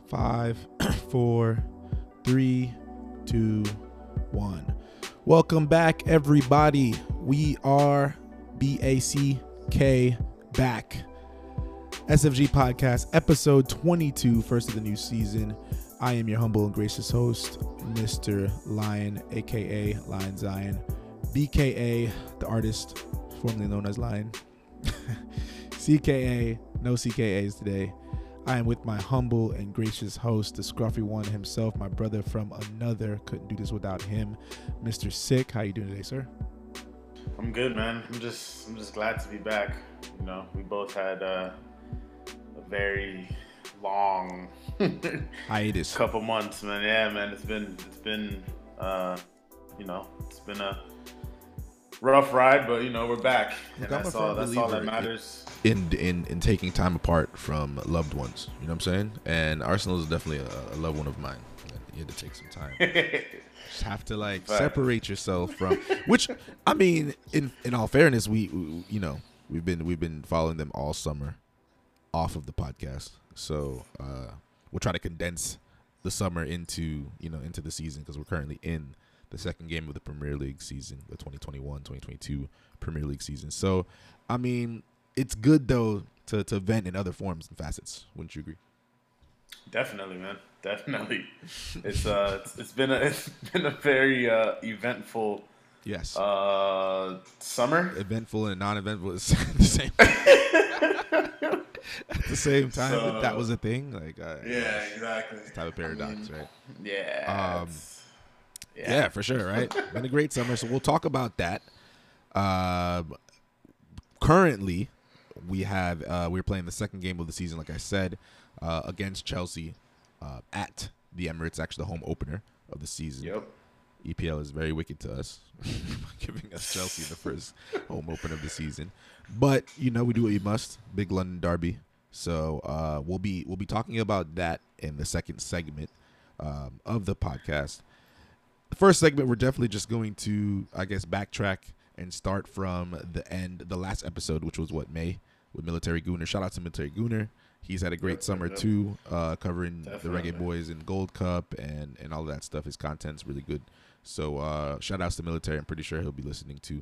5, 4, 3, 2, 1. Welcome back, everybody. We are BACK back. SFG Podcast, episode 22, first of the new season. I am your humble and gracious host, Mr. Lion, aka Lion Zion, BKA, the artist, formerly known as Lion, CKA, no CKAs today. I am with my humble and gracious host, the scruffy one himself, my brother from another. Couldn't do this without him, Mr. Sick. How you doing today, sir? I'm good, man. I'm just glad to be back. You know, we both had a very long hiatus, couple months, man. Yeah, man. It's been a rough ride, but we're back, and that's all that matters. In taking time apart from loved ones, you know what I'm saying? And Arsenal is definitely a loved one of mine. You had to take some time. Just have to separate yourself from, which I mean, in all fairness, we've been following them all summer off of the podcast, so we'll try to condense the summer into the season, because we're currently in the second game of the Premier League season, the 2021-2022 Premier League season. So I mean, it's good though to vent in other forms and facets. Wouldn't you agree? Definitely, man. Definitely. It's been a very eventful summer. Eventful and non-eventful is the same. At the same time, so, that was a thing. Yeah, exactly. Type of paradox, right? Yeah. Yeah, for sure, right? Been a great summer, so we'll talk about that. Currently, we're playing the second game of the season, like I said, against Chelsea at the Emirates, actually the home opener of the season. Yep. EPL is very wicked to us, giving us Chelsea the first home opener of the season. But we do what we must. Big London derby. So we'll be talking about that in the second segment of the podcast. The first segment, we're definitely just going to, I guess, backtrack and start from the last episode, which was May, with Military Gooner. Shout out to Military Gooner. He's had a great summer too, covering the Reggae Boys and Gold Cup and all of that stuff. His content's really good. So shout outs to Military. I'm pretty sure he'll be listening too.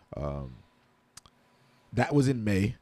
That was in May.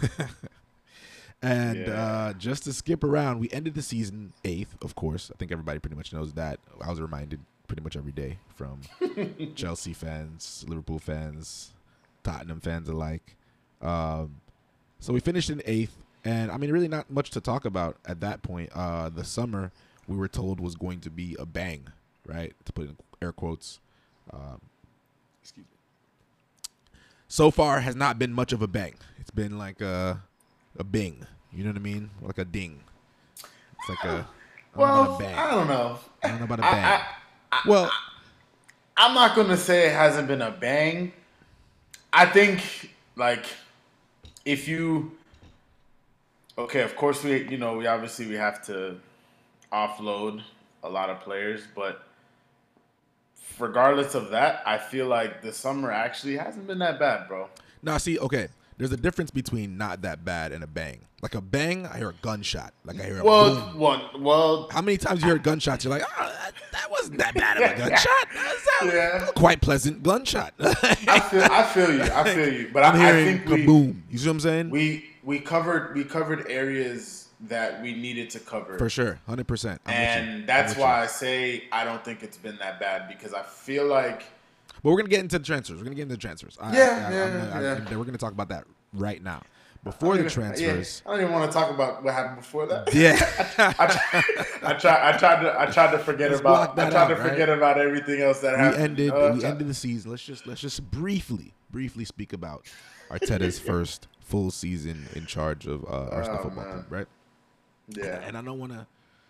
And just to skip around, we ended the season 8th, of course. I think everybody pretty much knows that. I was reminded pretty much every day from Chelsea fans, Liverpool fans, Tottenham fans alike. So we finished in 8th, and I mean, really not much to talk about at that point. The summer, we were told, was going to be a bang, right? To put in air quotes. Excuse me. So far has not been much of a bang. It's been like a bing. You know what I mean? Like a ding. It's like a bang. I don't know. I don't know about a bang. Well, I'm not going to say it hasn't been a bang. I think, if you... Okay, of course, we obviously have to offload a lot of players, but regardless of that, I feel like the summer actually hasn't been that bad, bro. No, see, okay. There's a difference between not that bad and a bang. Like a bang, I hear a gunshot. Like I hear a boom. Well, how many times you hear gunshots? You're like, that wasn't that bad of a gunshot. That was a quite pleasant gunshot. I feel you. But I'm hearing I think kaboom. You see what I'm saying? We covered areas that we needed to cover. For sure, 100%. And that's why I say I don't think it's been that bad, because I feel like... But we're going to get into the transfers. We're going to get into the transfers. We're going to talk about that right now. Before the transfers... I don't even want to talk about what happened before that. Yeah. I tried to forget about everything else that happened. We ended the season. Let's just briefly speak about Arteta's first full season in charge of Arsenal Football Club, right? Yeah. And I don't want to...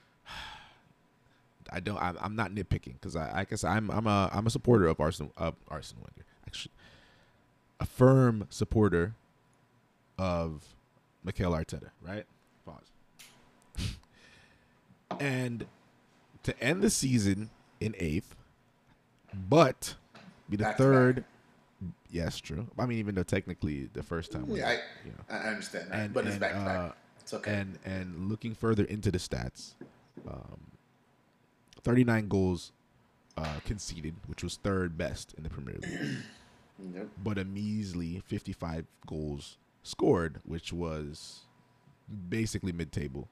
I'm not nitpicking, because I guess I'm a supporter of Arsene Wenger. Actually, a firm supporter of Mikel Arteta. Right? Pause. And to end the season in 8th, but be the third. Yes, true. I mean, even though technically the first time. I understand that, but it's back to back. It's okay. And looking further into the stats, 39 goals conceded, which was third best in the Premier League. Yep. But a measly 55 goals scored, which was basically mid-table.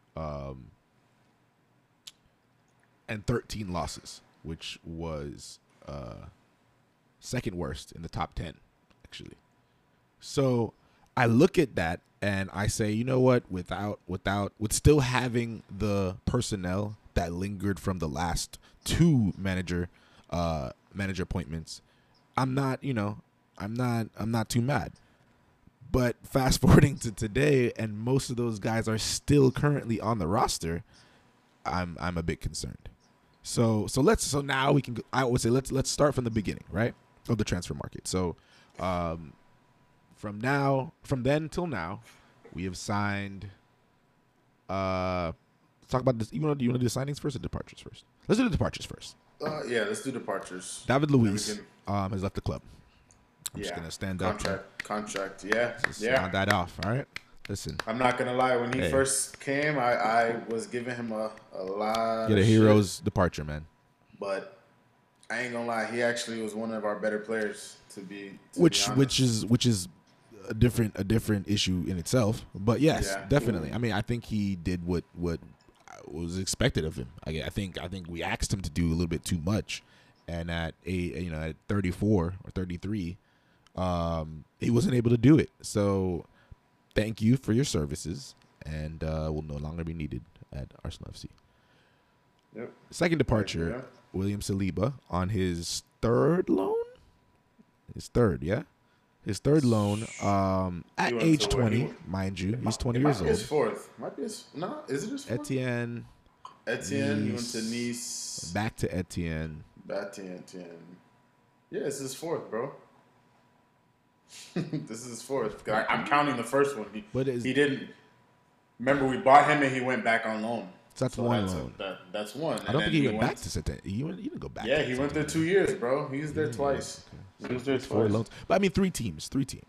And 13 losses, which was second worst in the top 10, actually. So I look at that and I say, you know what? With still having the personnel that lingered from the last two manager appointments, I'm not too mad. But fast forwarding to today, and most of those guys are still currently on the roster, I'm a bit concerned. So now we can. I would say let's start from the beginning, right, of the transfer market. So, from then till now, we have signed. Talk about this. Do you want to do the signings first or departures first? Let's do the departures first. Yeah, let's do departures. David Luiz has left the club. I'm just gonna stand Contract. Yeah. Just round that off. All right. Listen. I'm not gonna lie. When he first came, I was giving him a lot. Get a hero's departure, man. But I ain't gonna lie. He actually was one of our better players to be. Which is a different issue in itself. But yes, definitely. I mean, I think he did what was expected of him. I think we asked him to do a little bit too much, and at 34 or 33, he wasn't able to do it. So thank you for your services, and will no longer be needed at Arsenal FC. Yep. Second departure, William Saliba on his third loan. His third loan. At age 20, mind you, he's 20 years old. His fourth. Might be his. No, is it his fourth? Etienne. He went to Nice. Back to Etienne. Yeah, it's his fourth, bro. This is his fourth. I'm counting the first one. He didn't. Remember, we bought him and he went back on loan. So that's one loan. That's one. I don't think he went back to Etienne. He didn't go back. Yeah, he went there 2 years, bro. He was there twice. Okay. He was there twice. 4 loans. But I mean, three teams.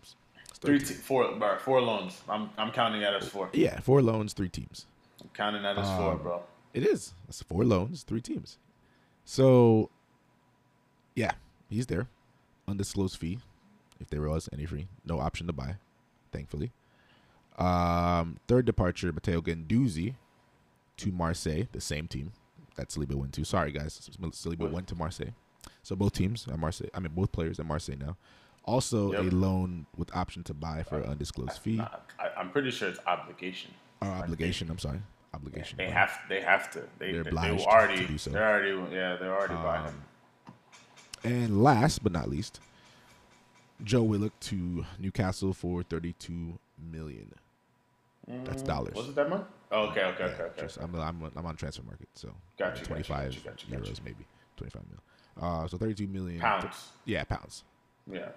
Four loans. I'm counting that as 4. Yeah, 4 loans, 3 teams. I'm counting that as 4, bro. It is. That's 4 loans, 3 teams. So, yeah, he's there. Undisclosed fee, if there was any free. No option to buy, thankfully. Third departure, Matteo Guendouzi to Marseille, the same team that Saliba went to. Sorry, guys. Saliba went to Marseille. So both teams at Marseille. I mean, both players at Marseille now. Also, a loan with option to buy for an undisclosed fee. I'm pretty sure it's obligation. Obligation. I'm sorry. Obligation. They have to. They're obliged to do so. They're already buying him. And last but not least, Joe Willock to Newcastle for $32 million. That's dollars. Was it that much? Oh, okay. I'm on transfer market, so got you. 25 euros maybe, 25 mil. So 32 million pounds. Pounds. Yeah.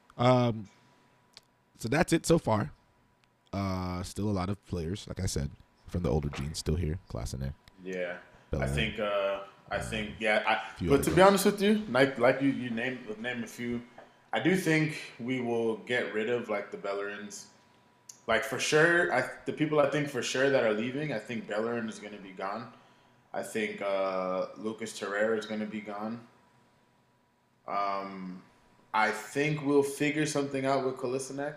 So that's it so far. Still a lot of players, like I said, from the older genes still here. Classinet. Yeah. Bellingham. I think. But to be honest with you, like you name a few. I do think we will get rid of like the Bellerins. Like for sure, the people I think for sure that are leaving, I think Bellerin is going to be gone. I think Lucas Torreira is going to be gone. I think we'll figure something out with Kolasinac.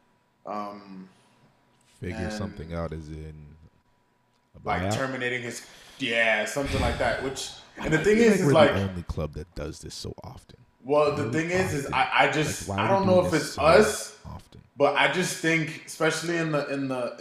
Figure something out as in a buyout? Like terminating his something like that. Which and the thing is we're like the only club that does this so often. Well, the thing is I just like, I don't know if it's so us, often. But I just think, especially in the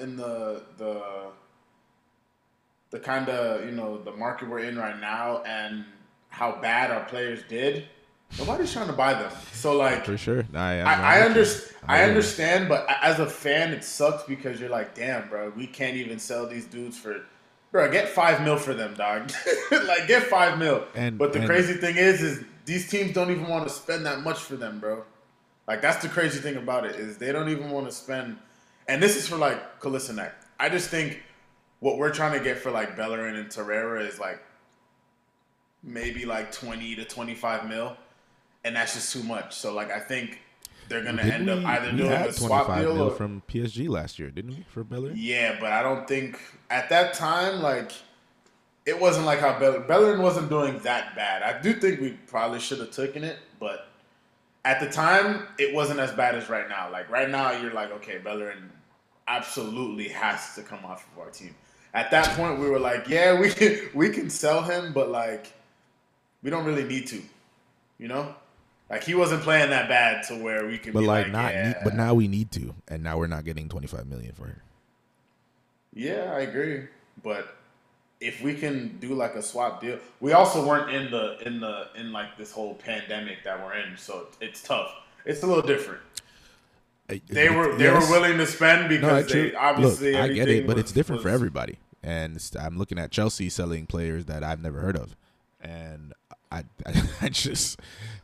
kind of the market we're in right now and how bad our players did, nobody's trying to buy them. So like for sure, I understand, but as a fan, it sucks because you're like, damn, bro, we can't even sell these dudes for. Bro, get $5 million for them, dog. Like, get $5 million. But the crazy thing is these teams don't even want to spend that much for them, bro. Like, that's the crazy thing about it is they don't even want to spend. And this is for, like, Kolasinac. I just think what we're trying to get for, like, Bellerin and Torreira is, like, maybe, like, 20 to 25 mil. And that's just too much. So, like, I think they're going to end up either doing a swap deal or from PSG last year, didn't we, for Bellerin? Yeah, but I don't think at that time, like, it wasn't like how Bellerin wasn't doing that bad. I do think we probably should have taken it, but at the time, it wasn't as bad as right now. Like right now, you're like, okay, Bellerin absolutely has to come off of our team. At that point, we were like, yeah, we can sell him, but like we don't really need to, you know. Like he wasn't playing that bad to where we can But be like like, not, yeah, but now we need to, and now we're not getting 25 million for him. yeah, I agree. But if we can do like a swap deal, we also weren't in like this whole pandemic that we're in, so it's tough. It's a little different. They were willing to spend because they obviously look, I get it, but it's different for was, everybody. And I'm looking at Chelsea selling players that I've never heard of, and I just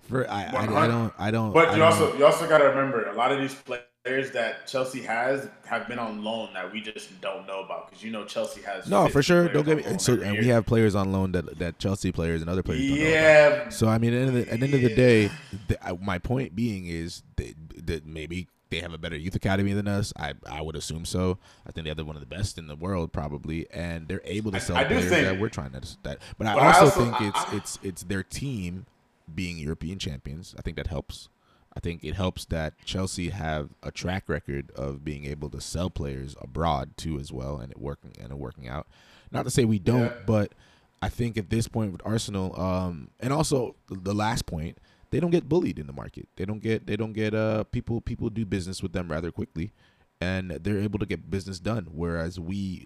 I don't. But you also got to remember a lot of these players that Chelsea has have been on loan that we just don't know about because Chelsea has no for sure. Don't get me. And we have players on loan that Chelsea players and other players. Don't know about. So I mean, at the end of the day, my point being is that maybe they have a better youth academy than us. I would assume so. I think they have one of the best in the world probably, and they're able to sell players that we're trying to that. But I also think it's their team being European champions. I think that helps. I think it helps that Chelsea have a track record of being able to sell players abroad too as well, and it working out. Not to say we don't, but I think at this point with Arsenal, and also the last point, they don't get bullied in the market. They don't get people do business with them rather quickly, and they're able to get business done. Whereas we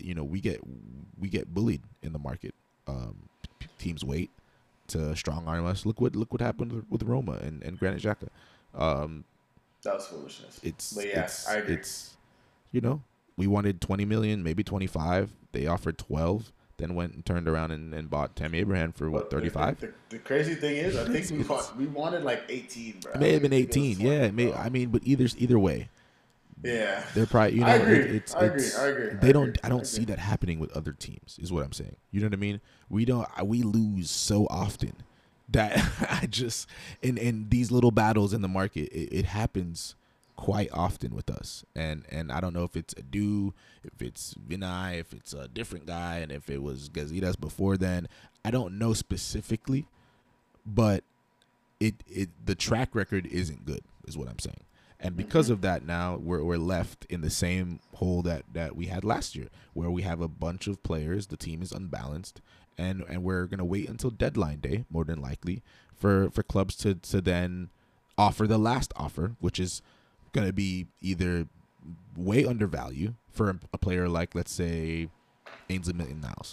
get bullied in the market. Teams wait to strong arm us. Look what happened with Roma and Granit Xhaka. That was foolishness. I agree. We wanted 20 million, maybe 25. They offered 12. Then went and turned around and bought Tammy Abraham for what, 35? The crazy thing is, I think we wanted like 18, bro. It may have been 18, yeah. It may. I mean, but either way, yeah. They're probably. I agree. I agree. I don't see that happening with other teams. Is what I'm saying. You know what I mean? We lose so often that I just in these little battles in the market, it happens quite often with us, and I don't know if it's Adu, if it's Vinay, if it's a different guy, and if it was Gazidis before then. I don't know specifically, but the track record isn't good, is what I'm saying, and because of that, now we're left in the same hole that we had last year, where we have a bunch of players, the team is unbalanced, and we're gonna wait until deadline day, more than likely, for clubs to then offer the last offer, which is going to be either way undervalued for a player like, let's say, Ainsley Maitland-Niles,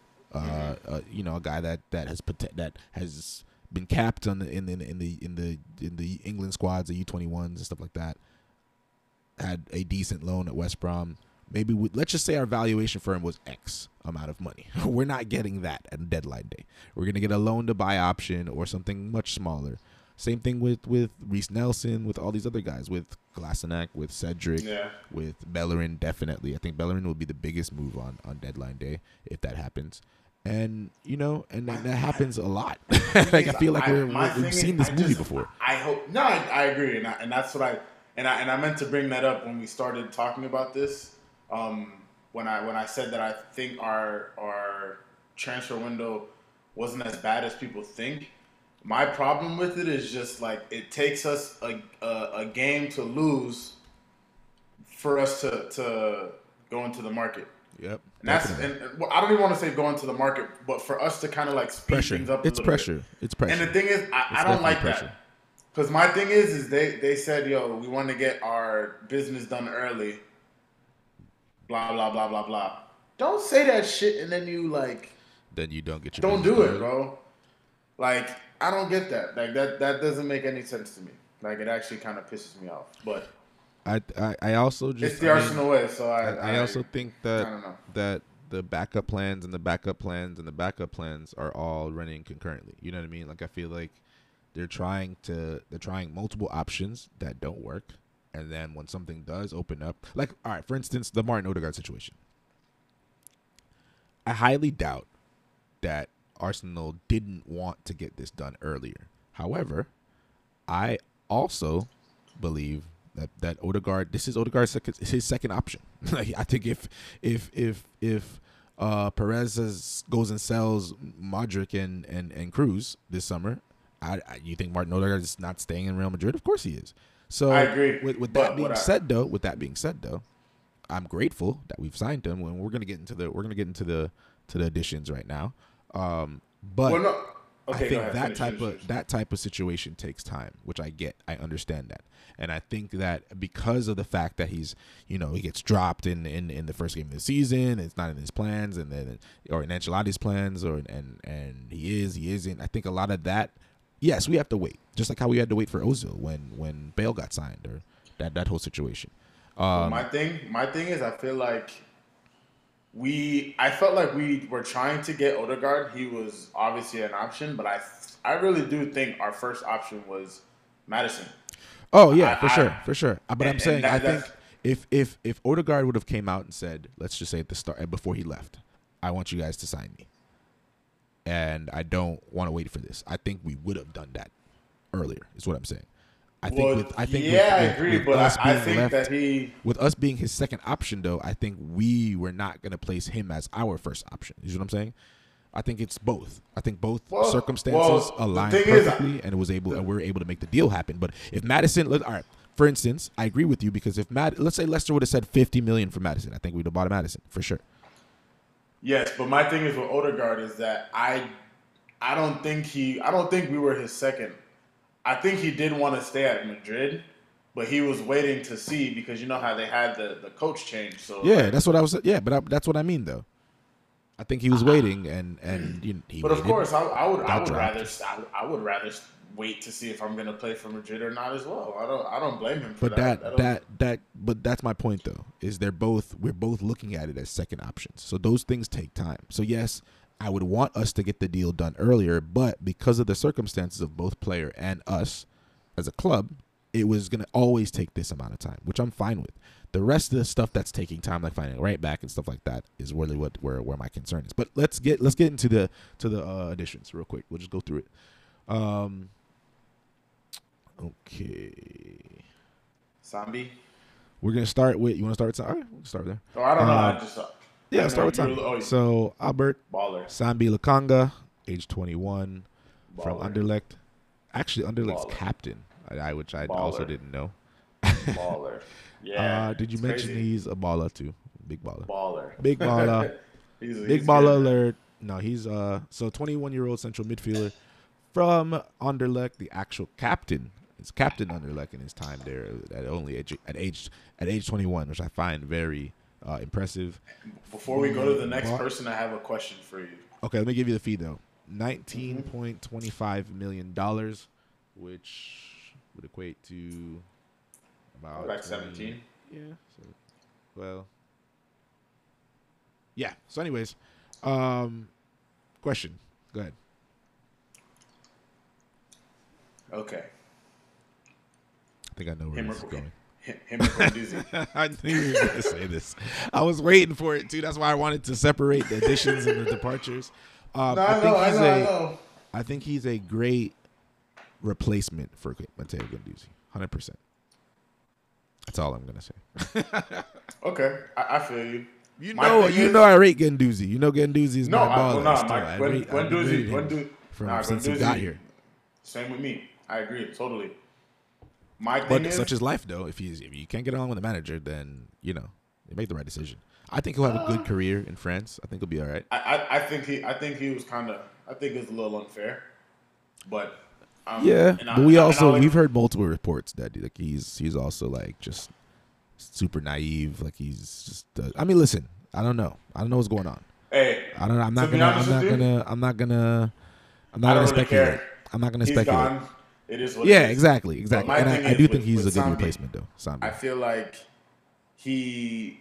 a guy that has been capped in the England squads, the U21s and stuff like that. Had a decent loan at West Brom. Maybe let's just say our valuation for him was X amount of money. We're not getting that at deadline day. We're going to get a loan to buy option or something much smaller. Same thing with Reece Nelson, with all these other guys, with Glasenack, with Cedric, with Bellerin, definitely. I think Bellerin will be the biggest move on deadline day if that happens. And, that happens a lot. I feel like we've seen this movie before. I hope. No, I agree. And that's what I meant to bring that up when we started talking about this. When I said that I think our transfer window wasn't as bad as people think. My problem with it is just like it takes us a game to lose for us to go into the market. Yep. And I don't even want to say go into the market, but for us to kind of like speed things up a little bit. It's pressure. And the thing is, I don't like that. Because my thing is they said, yo, we want to get our business done early. Blah, blah, blah, blah, blah. Don't say that shit and then you like... Then you don't get your Don't do it, bro. Like... I don't get that. Like that doesn't make any sense to me. Like it actually kind of pisses me off. But I also just it's the Arsenal way. So I also think that the backup plans and the backup plans and the backup plans are all running concurrently. You know what I mean? Like I feel like they're trying multiple options that don't work, and then when something does open up, like all right, for instance, the Martin Odegaard situation. I highly doubt that Arsenal didn't want to get this done earlier. However, I also believe that Odegaard, this is Odegaard's his second option. Like I think if Goes and sells Modric and Cruz this summer. You think Martin Odegaard is not staying in Real Madrid? Of course he is. So I agree. With that being said, though, I'm grateful that we've signed him. When we're gonna get into the additions right now. But well, no. Okay, I think finish. that type of situation takes time, which I get. I understand that. And I think that because of the fact that he's, he gets dropped in the first game of the season, it's not in his plans, and then or in Ancelotti's plans, and he isn't. I think a lot of that. Yes, we have to wait, just like how we had to wait for Ozil when Bale got signed, or that whole situation. My thing is, I feel like I felt like we were trying to get Odegaard. He was obviously an option, but I really do think our first option was Madison. Oh yeah, for sure. But I'm saying I think if Odegaard would have came out and said, let's just say at the start before he left, I want you guys to sign me, and I don't want to wait for this. I think we would have done that earlier. Is what I'm saying. I agree, but I think that with us being his second option, though, I think we were not going to place him as our first option. You know what I'm saying? I think it's both. I think both circumstances aligned perfectly, and we're able to make the deal happen. But if Madison, all right, for instance, I agree with you, because if let's say Leicester would have said $50 million for Madison, I think we'd have bought Madison for sure. Yes, but my thing is with Odegaard is that I don't think we were his second. I think he did want to stay at Madrid, but he was waiting to see, because you know how they had the coach change. So yeah, that's what I was. Yeah, but that's what I mean, though. I think he was waiting, and he. But of course, I would rather wait to see if I'm going to play for Madrid or not as well. I don't blame him for that. But that's my point, though. Is we're both looking at it as second options. So those things take time. So yes, I would want us to get the deal done earlier, but because of the circumstances of both player and us as a club, it was going to always take this amount of time, which I'm fine with. The rest of the stuff that's taking time, like finding a right back and stuff like that, is really where my concern is. But let's get into the additions real quick. We'll just go through it. Okay. Sambi. We're gonna start with. You want to start with? All right, we'll start there. Oh, I don't know. I just. Yeah, start with Sambi. So Albert Baller. Sambi Lakanga, age 21, Baller. From Anderlecht. Actually, Anderlecht's Baller. Captain, which I Baller. Also didn't know. Baller. Yeah. Did you mention crazy. He's a baller too? Big baller. Big baller. He's baller alert. No, he's so 21-year-old central midfielder from Anderlecht, the actual captain. It's Captain Anderlecht in his time there at age 21, which I find very impressive. Before we go to the next person, I have a question for you. Okay, let me give you the fee though. $19.25 million, which would equate to about like 17. Yeah. Yeah. So, anyways, question. Go ahead. Okay. I think I know where this is going. Him or Guendouzi. I knew you were going to say this. I was waiting for it too. That's why I wanted to separate the additions and the departures. I know. I think he's a great replacement for Matteo Guendouzi. 100%. That's all I'm gonna say. Okay, I feel you. You know I rate Guendouzi. You know Guendouzi is my baller. Guendouzi since he got here. Same with me. I agree totally. Such is life, though. If you can't get along with the manager, then you make the right decision. I think he'll have a good career in France. I think he'll be all right. I think he was I think it was a little unfair, but. We've heard multiple reports that he's also like just super naive. Like he's just. I mean, listen. I don't know what's going on. Hey, I don't know. I'm not gonna speculate. I'm not gonna speculate. Gone. It is what it is. Exactly. And I do think he's a good replacement, though. Sambi. I feel like he's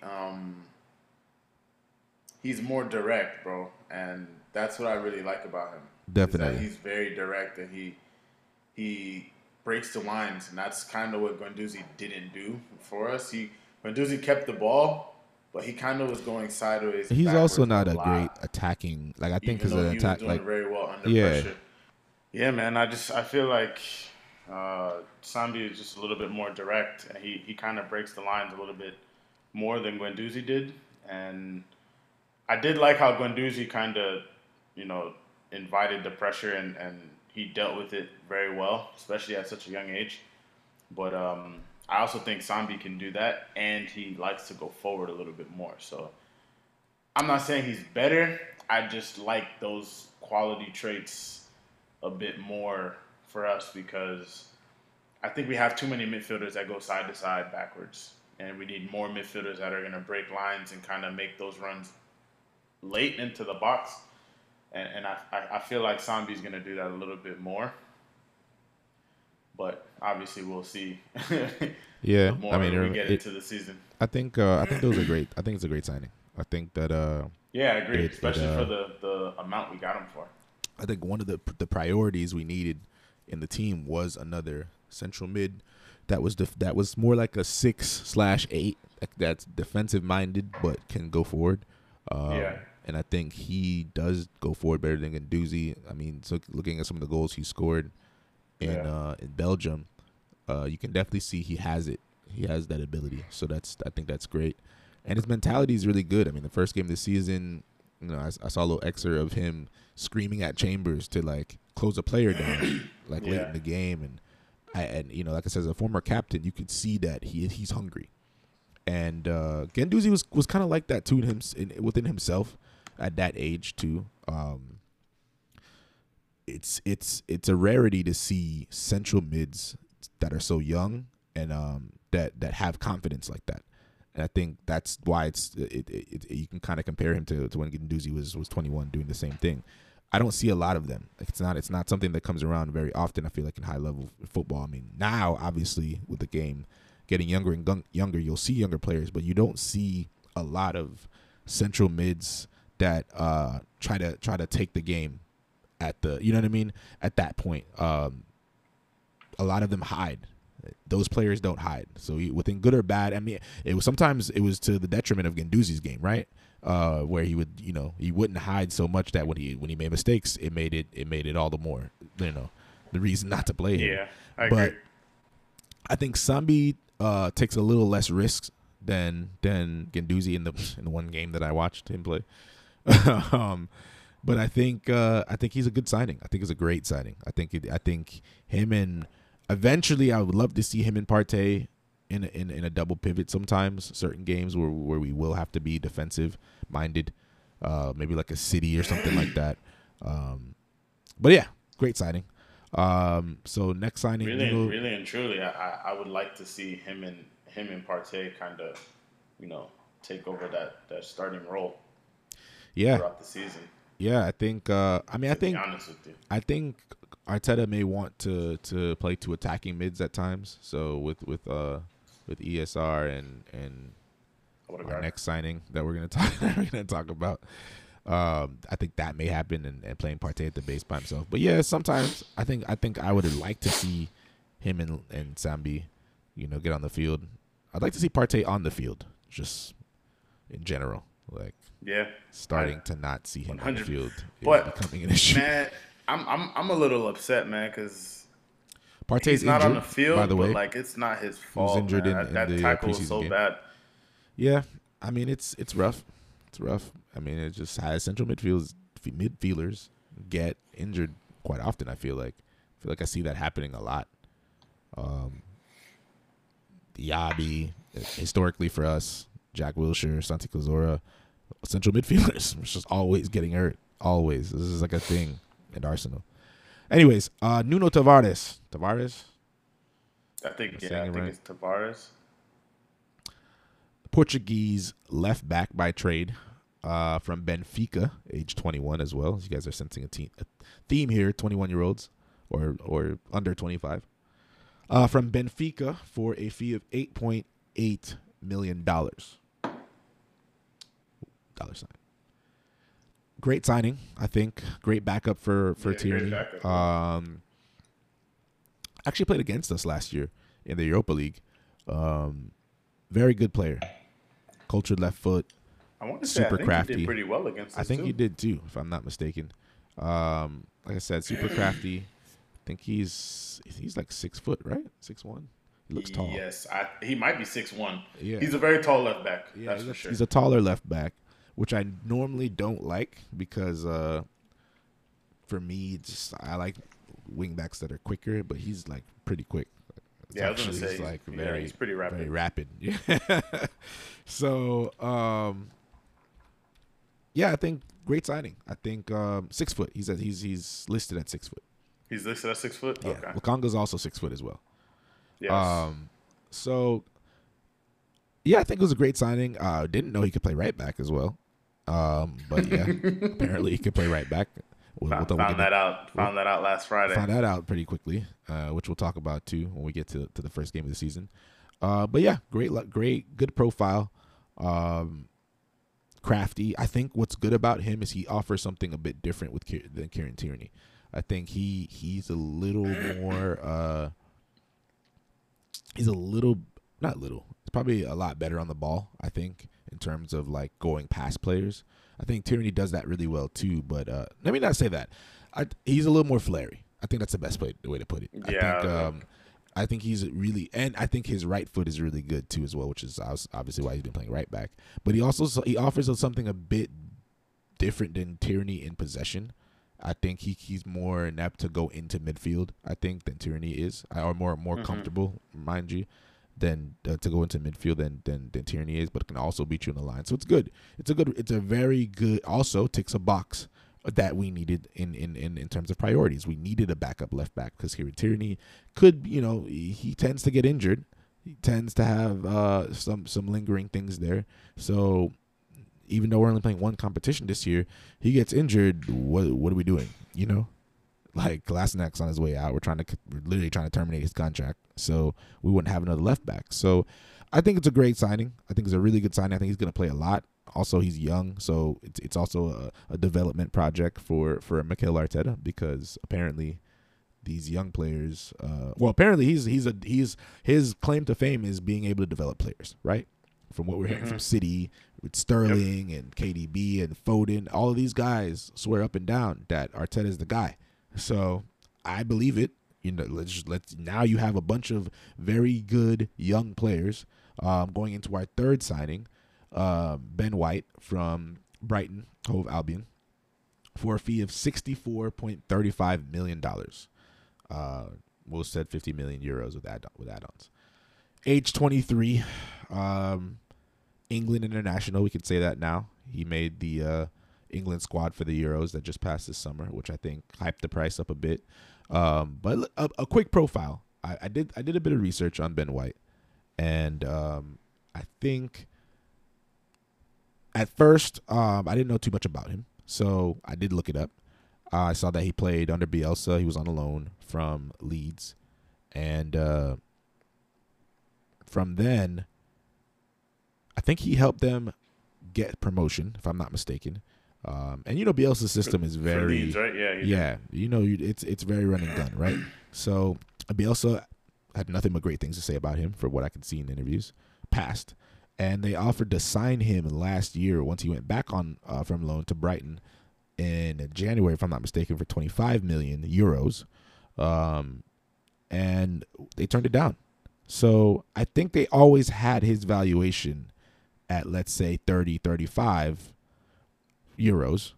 more direct, bro, and that's what I really like about him. Definitely, he's very direct, and he breaks the lines, and that's kind of what Guendouzi didn't do for us. Guendouzi kept the ball, but he kind of was going sideways. He's also not a great attacking. Like I think his attack, doing very well under pressure. Yeah, man. I feel like Sambi is just a little bit more direct, and he kind of breaks the lines a little bit more than Guendouzi did, and I did like how Guendouzi kind of, you know, invited the pressure and he dealt with it very well, especially at such a young age. But I also think Sambi can do that, and he likes to go forward a little bit more. So I'm not saying he's better. I just like those quality traits a bit more for us because I think we have too many midfielders that go side to side backwards, and we need more midfielders that are going to break lines and kind of make those runs late into the box. And I feel like Sambi's going to do that a little bit more. But obviously, we'll see. Yeah, the more we get into the season. I think those are great. I think it's a great signing. I think that yeah, I agree, especially for the amount we got him for. I think one of the priorities we needed in the team was another central mid that was more like a 6/8 that's defensive minded but can go forward. And I think he does go forward better than Guendouzi. I mean, so looking at some of the goals he scored in Belgium, you can definitely see he has it. He has that ability. So I think that's great. And his mentality is really good. I mean, the first game of the season, I saw a little excerpt of him screaming at Chambers to like close a player down, like late in the game. And like I said, as a former captain, you could see that he's hungry. And Guendouzi was kind of like that too within himself at that age too. It's a rarity to see central mids that are so young and that have confidence like that. And I think that's why you can kind of compare him to when Guendouzi was 21 doing the same thing. I don't see a lot of them. It's not something that comes around very often. I feel like in high level football. I mean, now obviously with the game getting younger and younger, you'll see younger players, but you don't see a lot of central mids that try to take the game at the, you know what I mean, at that point. A lot of them hide. Those players don't hide. So within good or bad, I mean, sometimes it was to the detriment of Guendouzi's game, right? Where he would, he wouldn't hide so much that when he made mistakes, it made it all the more, the reason not to play him. Yeah, I agree. But I think Sambi takes a little less risks than Guendouzi in the one game that I watched him play. But I think he's a good signing. I think it's a great signing. I think him and eventually I would love to see him and Partey in a double pivot sometimes. Certain games where we will have to be defensive minded, maybe like a City or something like that. But yeah, great signing. So next signing, really and truly, I would like to see him and Partey kind of, take over that starting role. Yeah. Throughout the season. Yeah, I think. I think. Be honest with you. I think Arteta may want to play two attacking mids at times. So with ESR and our next signing that we're gonna talk about, I think that may happen and playing Partey at the base by himself. But yeah, sometimes I think I would like to see him and Sambi, get on the field. I'd like to see Partey on the field, just in general, like. Yeah, starting to not see him 100. On the field, but becoming an issue. Man, I'm a little upset, man, because Partey's not injured, on the field. By the way, but like it's not his fault. He was injured in that the tackle was so game. bad. Yeah, I mean it's rough. It's rough. I mean it just has central midfielders get injured quite often. I feel like I see that happening a lot. Diaby, historically for us, Jack Wilshere, Santi Cazorla. Central midfielders, which is always getting hurt. Always. This is like a thing at Arsenal. Anyways, Nuno Tavares. I think it's Tavares. Portuguese left back by trade from Benfica, age 21 as well. You guys are sensing a theme here, 21-year-olds or under 25. From Benfica for a fee of $8.8 million. $sign. Great signing, I think. Great backup for Tierney. Actually played against us last year in the Europa League. Very good player. Cultured left foot. I want to say super crafty. He did pretty well against us. I think he did too, if I'm not mistaken. Like I said, super crafty. I think he's like 6 foot, right? 6'1". He looks tall. Yes, he might be 6'1". Yeah. He's a very tall left back. Yeah, that's for sure. He's a taller left back. which I normally don't like because for me, I like wingbacks that are quicker, but he's like pretty quick. Yeah, I was gonna say he's like he's pretty rapid. Very rapid. Yeah. So, yeah, I think great signing. I think 6 foot. He's listed at 6 foot. He's listed at 6 foot. Yeah, Okay. Lukonga's also 6 foot as well. Yes. So yeah, I think it was a great signing. Didn't know he could play right back as well. But yeah, apparently he could play right back. Found that out last Friday. Found that out pretty quickly, which we'll talk about too when we get to the first game of the season. But yeah, great, good profile. Crafty. I think what's good about him is he offers something a bit different than Kieran Tierney. I think he's a little more. He's a little, not little. He's probably a lot better on the ball. I think in terms of like going past players. I think Tierney does that really well too. But let me not say that. He's a little more flary. I think that's the best way to put it. Yeah. I think he's really, and I think his right foot is really good too as well, which is obviously why he's been playing right back. But he offers us something a bit different than Tierney in possession. I think he's more inept to go into midfield, I think, than Tierney is, or more comfortable, mind you, than to go into midfield than Tierney is, but can also beat you in the line. So it's good. It's a very good. Also ticks a box that we needed in terms of priorities. We needed a backup left back because here Tierney could, he tends to get injured. He tends to have some lingering things there. So even though we're only playing one competition this year, he gets injured. What are we doing? Like Glassnack's on his way out. We're literally trying to terminate his contract, so we wouldn't have another left back. So I think it's a great signing. I think it's a really good signing. I think he's going to play a lot. Also, he's young, so it's also a development project for Mikel Arteta because apparently these young players. Apparently his claim to fame is being able to develop players, right? From what we're hearing from City with Sterling and KDB and Foden, all of these guys swear up and down that Arteta is the guy. So I believe it. Now you have a bunch of very good young players going into our third signing. Ben White from Brighton, Hove Albion, for a fee of $64.35 million. Will said 50 million euros with add-ons. Age 23, England international. We can say that now. He made the England squad for the Euros that just passed this summer, which I think hyped the price up a bit. But a quick profile. I did a bit of research on Ben White, and I think. At first, I didn't know too much about him, so I did look it up. I saw that he played under Bielsa. He was on a loan from Leeds, and from then, I think he helped them get promotion, if I'm not mistaken. And Bielsa's system is very Leeds, right? It's very run and gun, right? So Bielsa had nothing but great things to say about him, for what I could see in interviews past. And they offered to sign him last year once he went back on from loan to Brighton in January, if I'm not mistaken, for 25 million euros. And they turned it down. So I think they always had his valuation at, let's say, 30, 35 euros.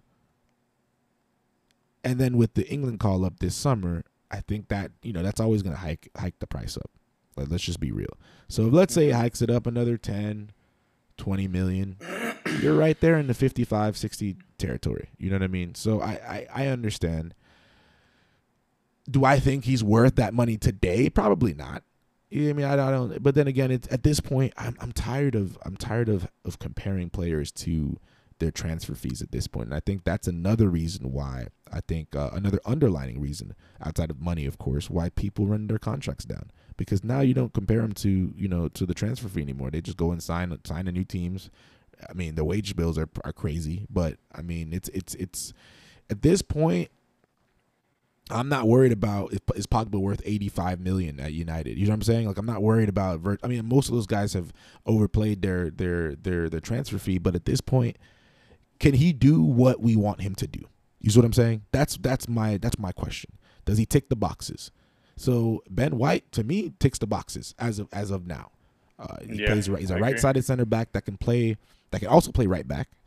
And then with the England call up this summer, I think that, that's always going to hike the price up. Let's just be real. So let's say it hikes it up another 10, 20 million. You're right there in the 55, 60 territory. You know what I mean? So I understand. Do I think he's worth that money today? Probably not. I mean, I don't. But then again, it's at this point, I'm tired of comparing players to their transfer fees at this point. And I think that's another reason why another underlining reason outside of money, of course, why people run their contracts down. Because now you don't compare them to the transfer fee anymore. They just go and sign a new teams. I mean, the wage bills are crazy, but I mean, it's at this point, I'm not worried about is Pogba worth 85 million at United. You know what I'm saying? Like, I'm not worried about. I mean, most of those guys have overplayed their transfer fee, but at this point, can he do what we want him to do? You see what I'm saying? That's my question. Does he tick the boxes? So Ben White, to me, ticks the boxes as of now. He's a right-sided center back that can also play right back.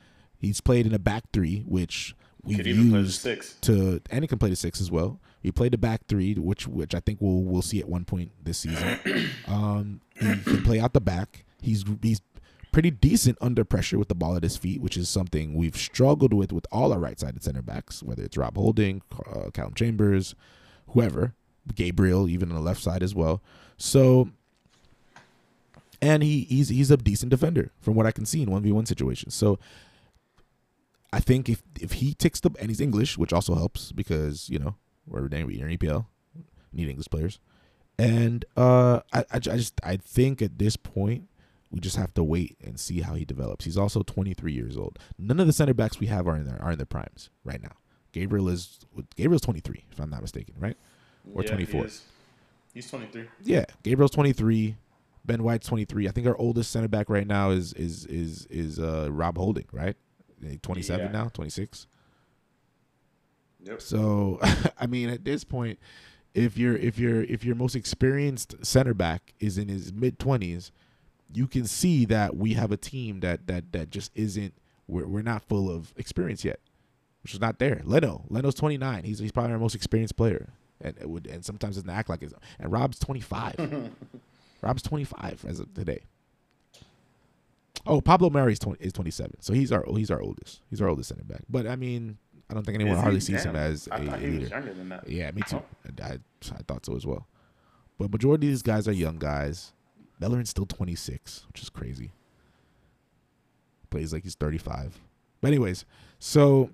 He's played in a back three, which we've Could even play the used six. and he can play the six as well. He played the back three, which I think we'll see at one point this season. He can play out the back. He's pretty decent under pressure with the ball at his feet, which is something we've struggled with all our right-sided center backs, whether it's Rob Holding, Callum Chambers, whoever, Gabriel, even on the left side as well. So, and he's a decent defender from what I can see in 1v1 situations. So I think if he ticks and he's English, which also helps because, you know, we're in EPL, need English players. And I think at this point, we just have to wait and see how he develops. He's also 23 years old. None of the center backs we have are in their primes right now. Gabriel's 23, if I'm not mistaken, right? Or 24. He's 23. Yeah, Gabriel's 23. Ben White's 23. I think our oldest center back right now is Rob Holding, right? 27 now, 26. Yep. So, I mean, at this point, if your most experienced center back is in his mid 20s, you can see that we have a team that just isn't. We're not full of experience yet, which is not there. Leno's 29. He's probably our most experienced player, and sometimes doesn't act like it. And Rob's 25. Rob's 25 as of today. Oh, Pablo Mari is 27. So he's our oldest. He's our oldest center back. But I mean, I don't think anyone hardly sees him as a thought he leader. was younger than that. Yeah, me too. I thought so as well. But majority of these guys are young guys. Bellerin's still 26, which is crazy. Plays like he's 35. But anyways, so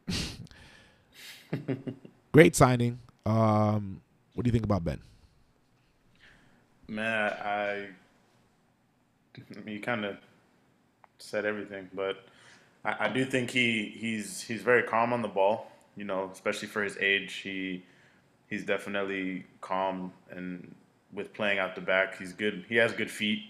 great signing. What do you think about Ben? Man, I mean, you kind of said everything, but I do think he's very calm on the ball. You know, especially for his age, he's definitely calm, and with playing out the back, he's good. He has good feet.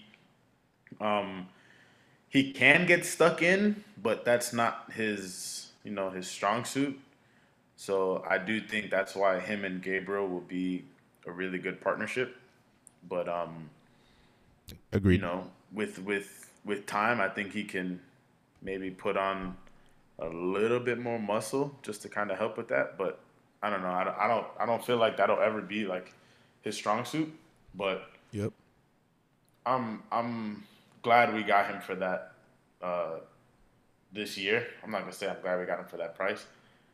He can get stuck in, but that's not his strong suit. So I do think that's why him and Gabriel will be a really good partnership. But agreed. You know, with time, I think he can maybe put on a little bit more muscle just to kind of help with that. But I don't know. I don't feel like that'll ever be like his strong suit. But yep, I'm glad we got him for that this year. I'm not gonna say I'm glad we got him for that price.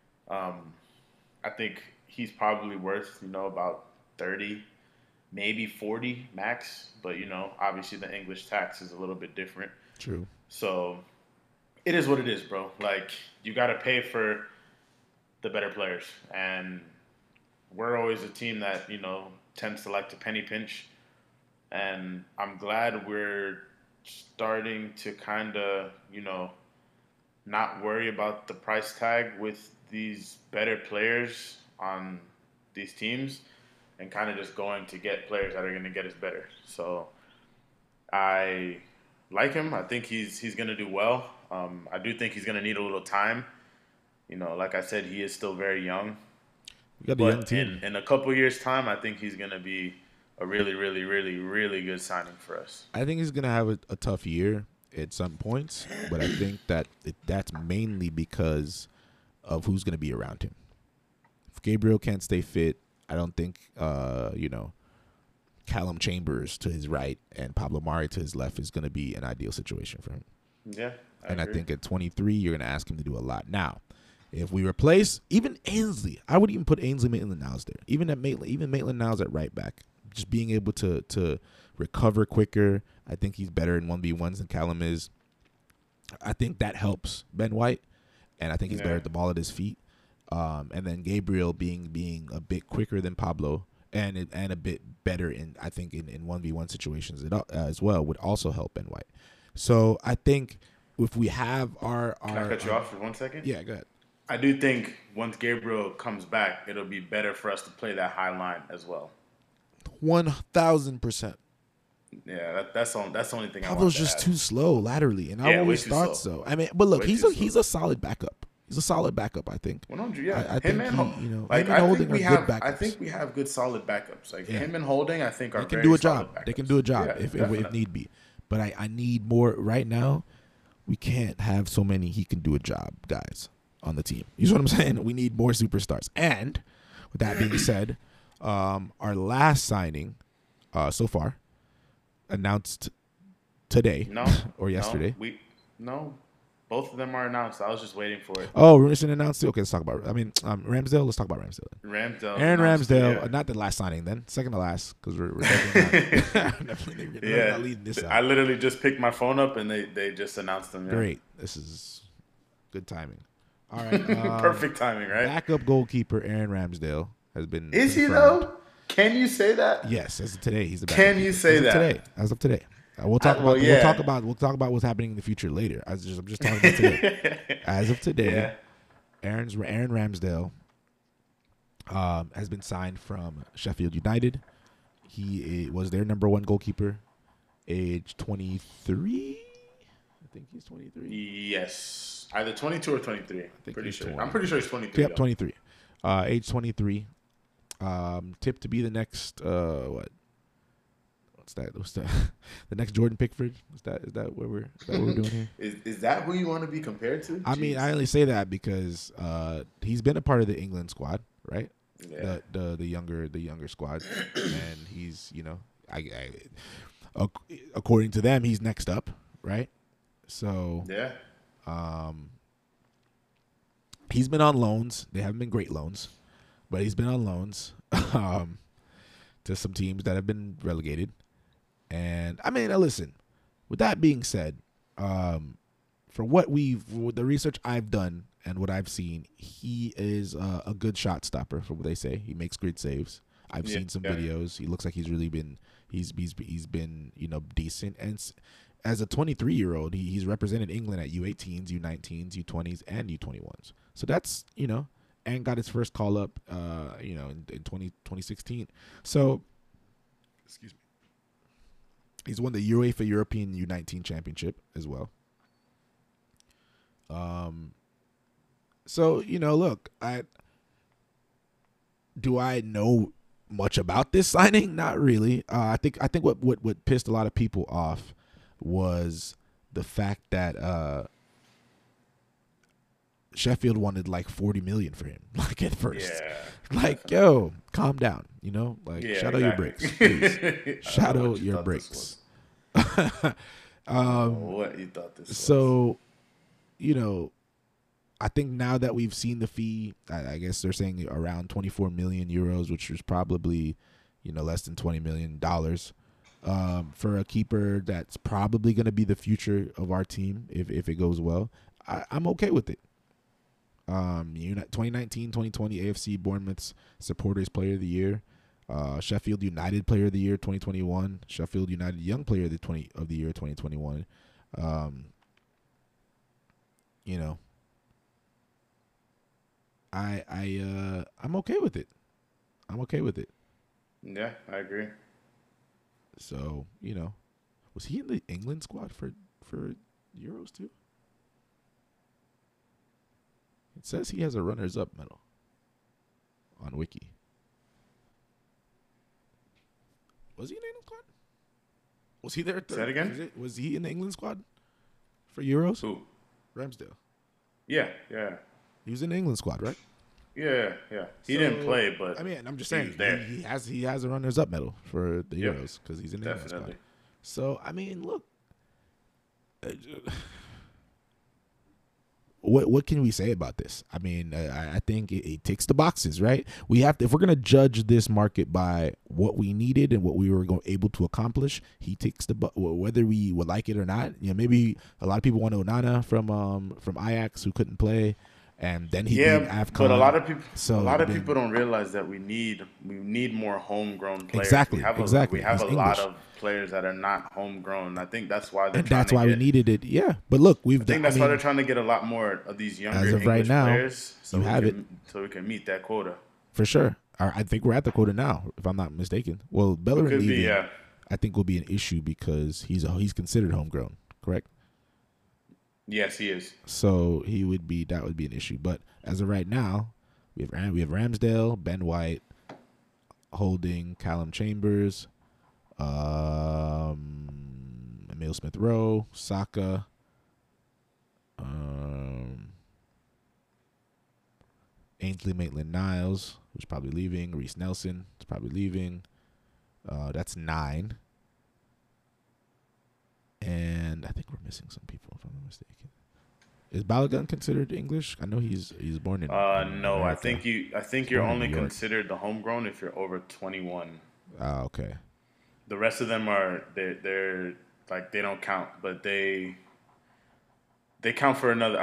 I think he's probably worth about 30, maybe 40 max. But obviously the English tax is a little bit different. True. So it is what it is, bro. Like, you got to pay for the better players, and we're always a team that tends to like to penny pinch. And I'm glad we're starting to kind of, not worry about the price tag with these better players on these teams and kind of just going to get players that are going to get us better. So I like him. I think he's going to do well. I do think he's going to need a little time. Like I said, he is still very young. We got a young team. In a couple years' time, I think he's going to be a really, really, really, really good signing for us. I think he's going to have a tough year at some points, but I think that's mainly because of who's going to be around him. If Gabriel can't stay fit, I don't think, Callum Chambers to his right and Pablo Mari to his left is going to be an ideal situation for him. Yeah, I think at 23, you're going to ask him to do a lot. Now, if we replace even Ainsley, I would even put Ainsley Maitland-Niles there. Even Maitland-Niles at right back, just being able to recover quicker. I think he's better in 1v1s than Callum is. I think that helps Ben White, and I think he's better at the ball at his feet. And then Gabriel being a bit quicker than Pablo and a bit better in 1v1 situations as well would also help Ben White. So I think if we have our Can I cut you off for 1 second? Yeah, go ahead. I do think once Gabriel comes back, it'll be better for us to play that high line as well. 1,000%. Yeah, that's the only thing. Pablo's just too slow laterally, and I always thought so. I mean, but look, he's a solid backup. He's a solid backup, I think. 100, yeah. I think Holding are good backups. I think we have good solid backups. Like him and Holding, I think are they can do a job. Backups. They can do a job if need be. But I need more right now. we can't have so many he can do a job guys on the team. You know what I'm saying? We need more superstars. And with that being said, our last signing so far announced today or yesterday. No. Both of them are announced. I was just waiting for it. Oh, Runerson announced it. Okay, let's talk about it. I mean, Ramsdale. Let's talk about Ramsdale. Aaron Ramsdale, not the last signing, then second to last, because we're definitely not leading this out. I literally just picked my phone up and they just announced them. Yeah. Great, this is good timing. All right, perfect timing, right? Backup goalkeeper Aaron Ramsdale has been. Is he though? Can you say that? Yes, as of today, he's the backup. Can you say that today? As of today. We'll talk about what's happening in the future later. I'm just talking about today. As of today, Aaron Ramsdale has been signed from Sheffield United. He was their number one goalkeeper, age 23. I think he's 23. Yes, either 22 or 23. I'm pretty sure he's 23. Yep, 23. Age 23. Tipped to be the next What's that? The next Jordan Pickford? Is that what we're doing here? Is that who you want to be compared to? I mean, I only say that because he's been a part of the England squad, right? Yeah. The younger squad, and he's according to them, he's next up, right? So yeah. He's been on loans. They haven't been great loans, but he's been on loans to some teams that have been relegated. And I mean, listen, with that being said, for the research I've done and what I've seen, he is a good shot stopper from what they say. He makes great saves. I've seen some videos. He looks like he's really been, he's been, decent. And as a 23-year-old, he's represented England at U18s, U19s, U20s, and U21s. So that's, and got his first call up, in 2016. So, excuse me. He's won the UEFA European U19 Championship as well. So, look, do I know much about this signing? Not really. I think what pissed a lot of people off was the fact that Sheffield wanted like 40 million for him, like at first. Yeah, like, yo, calm down, shadow your brakes, please. Shadow your brakes. What you thought this was. So, I think now that we've seen the fee, I guess they're saying around 24 million euros, which is probably, less than $20 million for a keeper that's probably going to be the future of our team if it goes well. I'm okay with it. 2019-2020 AFC Bournemouth's Supporters Player of the Year, Sheffield United Player of the Year 2021, Sheffield United Young Player of the Year 2021. I'm okay with it. Yeah, I agree. So, was he in the England squad for Euros too? It says he has a runners-up medal on Wiki. Was he in the England squad? Was he there? Say that again? Was he in the England squad for Euros? Who? Ramsdale. Yeah. He was in the England squad, right? Yeah. He didn't play, but I mean, I'm just saying he has a runners-up medal for the Euros because he's in the England squad. So I mean, look. What can we say about this? I mean, I think it ticks the boxes, right? We have to, if we're gonna judge this market by what we needed and what we were able to accomplish, he ticks whether we would like it or not. Maybe a lot of people want Onana from Ajax who couldn't play, and then he beat AFCON. But a lot of people don't realize that we need more homegrown players. Exactly. We have a lot of players that are not homegrown. I think that's why we needed it. Yeah, but look, why they're trying to get a lot more of these younger as of English right now, players. So we can meet that quota. For sure. I think we're at the quota now, if I'm not mistaken. Well, Bellerin leaving, I think will be an issue because he's considered homegrown, correct? Yes, he is. So that would be an issue. But as of right now, we have Ramsdale, Ben White, Holding, Callum Chambers, Emile Smith-Rowe, Saka, Ainsley Maitland-Niles, who's probably leaving. Reese Nelson is probably leaving. That's 9. And I think we're missing some people, if I'm not mistaken. Is Balogun considered English? I know he's born in No, America. I think He's you're born in only New York. considered the homegrown if you're over 21. Okay. The rest of them are they're like they don't count, but they count for another.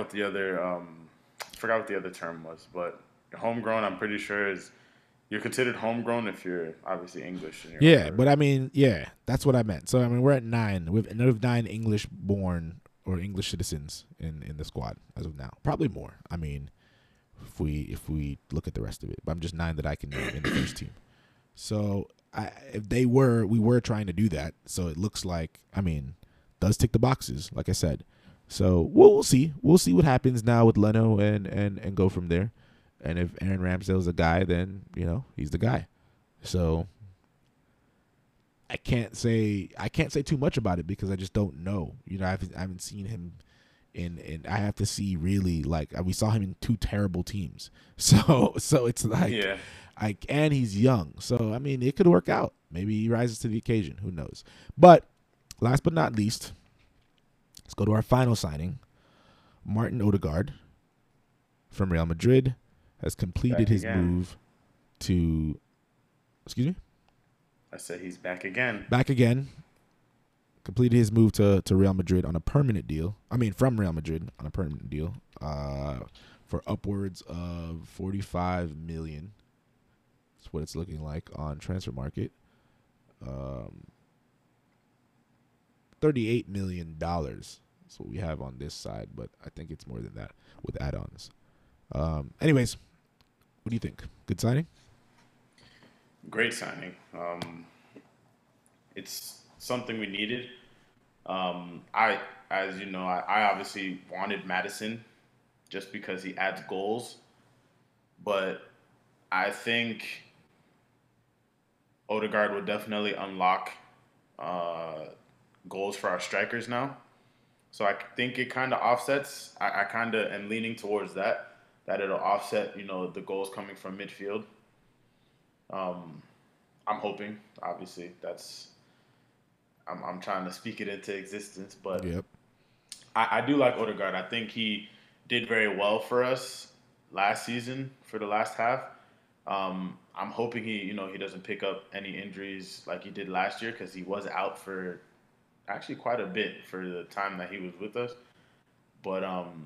I forgot what the other term was, but homegrown. I'm pretty sure is you're considered homegrown if you're obviously English. And you're Yeah, over. but I mean, yeah, that's what I meant. So I mean, we're at 9. We have 9 English-born or English citizens in the squad as of now. Probably more. I mean, if we look at the rest of it, but I'm just 9 that I can name in the first team. So we were trying to do that. So it looks like, I mean, does tick the boxes, like I said. So we'll see. We'll see what happens now with Leno and go from there. And if Aaron Ramsdale's a guy, then he's the guy. So I can't say too much about it because I just don't know. I haven't seen him in I have to see really, like, we saw him in 2 terrible teams. So it's like, Yeah. And he's young. So I mean, it could work out. Maybe he rises to the occasion. Who knows? But last but not least, let's go to our final signing. Martin Odegaard from Real Madrid has completed his move to. Excuse me? I said he's back again. Back again. Completed his move to Real Madrid on a permanent deal. I mean, from Real Madrid on a permanent deal for upwards of 45 million. That's what it's looking like on Transfer Market. $38 million. That's what we have on this side, but I think it's more than that with add-ons. Anyways, what do you think? Good signing? Great signing. It's something we needed. As you know, I obviously wanted Madison just because he adds goals, but I think Odegaard will definitely unlock goals for our strikers now. So I think it kind of offsets. I kind of am leaning towards that it'll offset, the goals coming from midfield. I'm hoping, obviously, I'm trying to speak it into existence, but yep. I do like Odegaard. I think he did very well for us last season for the last half. I'm hoping he doesn't pick up any injuries like he did last year because he was out for actually quite a bit for the time that he was with us. But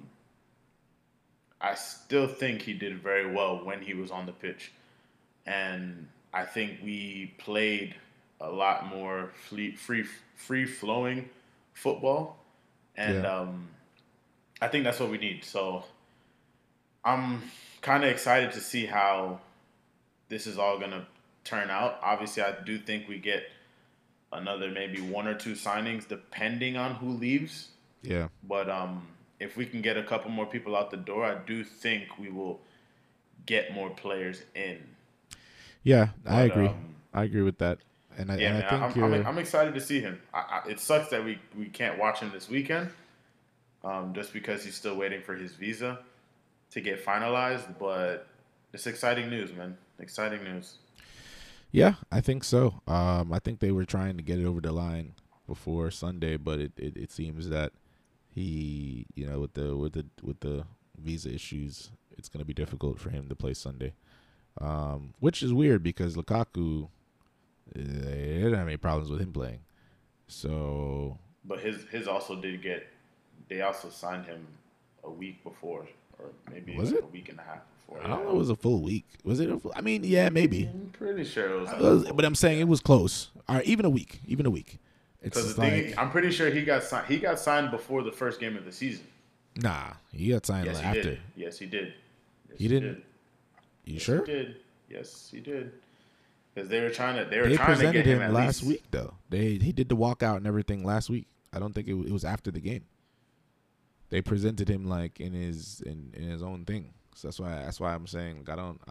I still think he did very well when he was on the pitch. And I think we played a lot more free flowing football. And I think that's what we need. So I'm kind of excited to see how this is all going to turn out. Obviously, I do think we get another maybe 1 or 2 signings depending on who leaves. Yeah. But if we can get a couple more people out the door, I do think we will get more players in. Yeah, I agree. I agree with that. And I think I'm excited to see him. It sucks that we can't watch him this weekend, just because he's still waiting for his visa to get finalized. But it's exciting news, man. Exciting news. Yeah, I think so. I think they were trying to get it over the line before Sunday, but it seems that he, with the visa issues, it's going to be difficult for him to play Sunday. Which is weird because Lukaku, they didn't have any problems with him playing. So, but his also did get. They also signed him a week before, or maybe was it a week and a half before. I don't know. It was a full week. Was it? I mean, yeah, maybe. I'm pretty sure it was. But I'm saying it was close. All right, even a week. Because the thing, I'm pretty sure he got signed. He got signed before the first game of the season. Nah, he got signed after. Yes, he did. Yes, he didn't. You sure? He did. Yes, he did. Because they were trying to. They presented to get him last week though. He did the walkout and everything last week. I don't think it was after the game. They presented him like in his own thing. So that's why I'm saying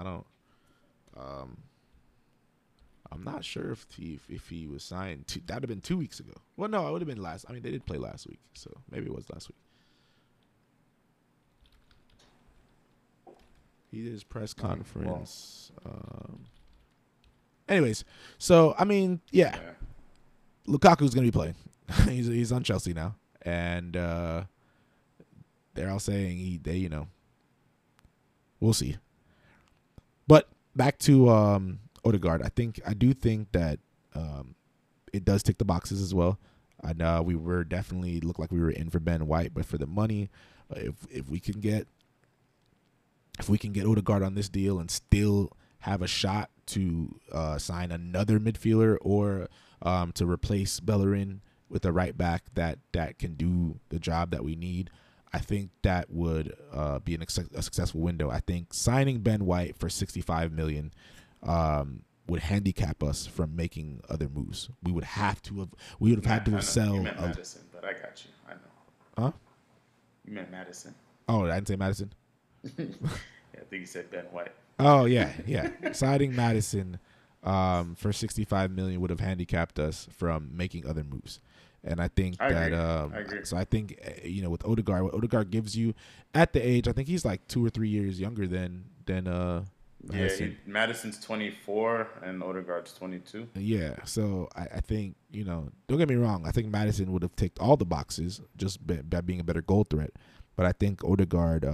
I'm not sure if he was signed. That would have been 2 weeks ago. Well, no, it would have been last. I mean, they did play last week, so maybe it was last week. He did his press Well, conference. Anyways, so I mean, yeah. Lukaku's gonna be playing. he's on Chelsea now, and they're all saying we'll see. But back to Odegaard, I do think that it does tick the boxes as well. I know we were definitely looked like we were in for Ben White, but for the money, if we can get Odegaard on this deal and still have a shot to sign another midfielder or to replace Bellerin with a right back that can do the job that we need, I think that would be a successful window. I think signing Ben White for $65 million would handicap us from making other moves. We would have had to sell. You meant Madison, but I got you. I know. Huh? You meant Madison. Oh, I didn't say Madison. Yeah, I think you said Ben White. Oh yeah. Signing Madison for $65 million would have handicapped us from making other moves. And I think I agree. So I think with Odegaard, what Odegaard gives you at the age, I think he's like 2 or 3 years younger than Madison. Yeah, Madison's 24 and Odegaard's 22. Yeah, so I think don't get me wrong. I think Madison would have ticked all the boxes just by being a better goal threat. But I think Odegaard,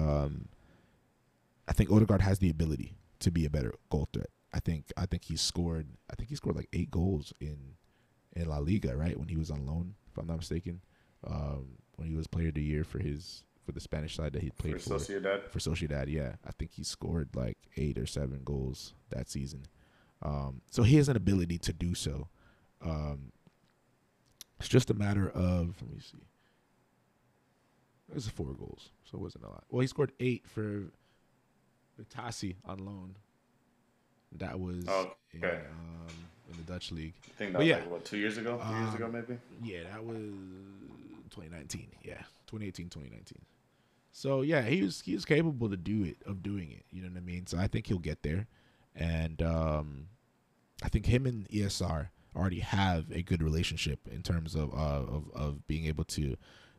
has the ability to be a better goal threat. I think he scored like 8 goals in La Liga, right, when he was on loan, if I'm not mistaken. When he was Player of the Year for the Spanish side that he played for Sociedad, yeah. I think he scored like 8 or 7 goals that season. So he has an ability to do so. It's just a matter of, let me see. It was 4 goals, so it wasn't a lot. Well, he scored 8 for Vitesse on loan. That was in the Dutch league. I think that was 2 years ago? 3 years ago, maybe? Yeah, that was 2019. Yeah, 2018, 2019. So yeah, he was capable of doing it. You know what I mean? So I think he'll get there, and I think him and ESR already have a good relationship in terms of being able to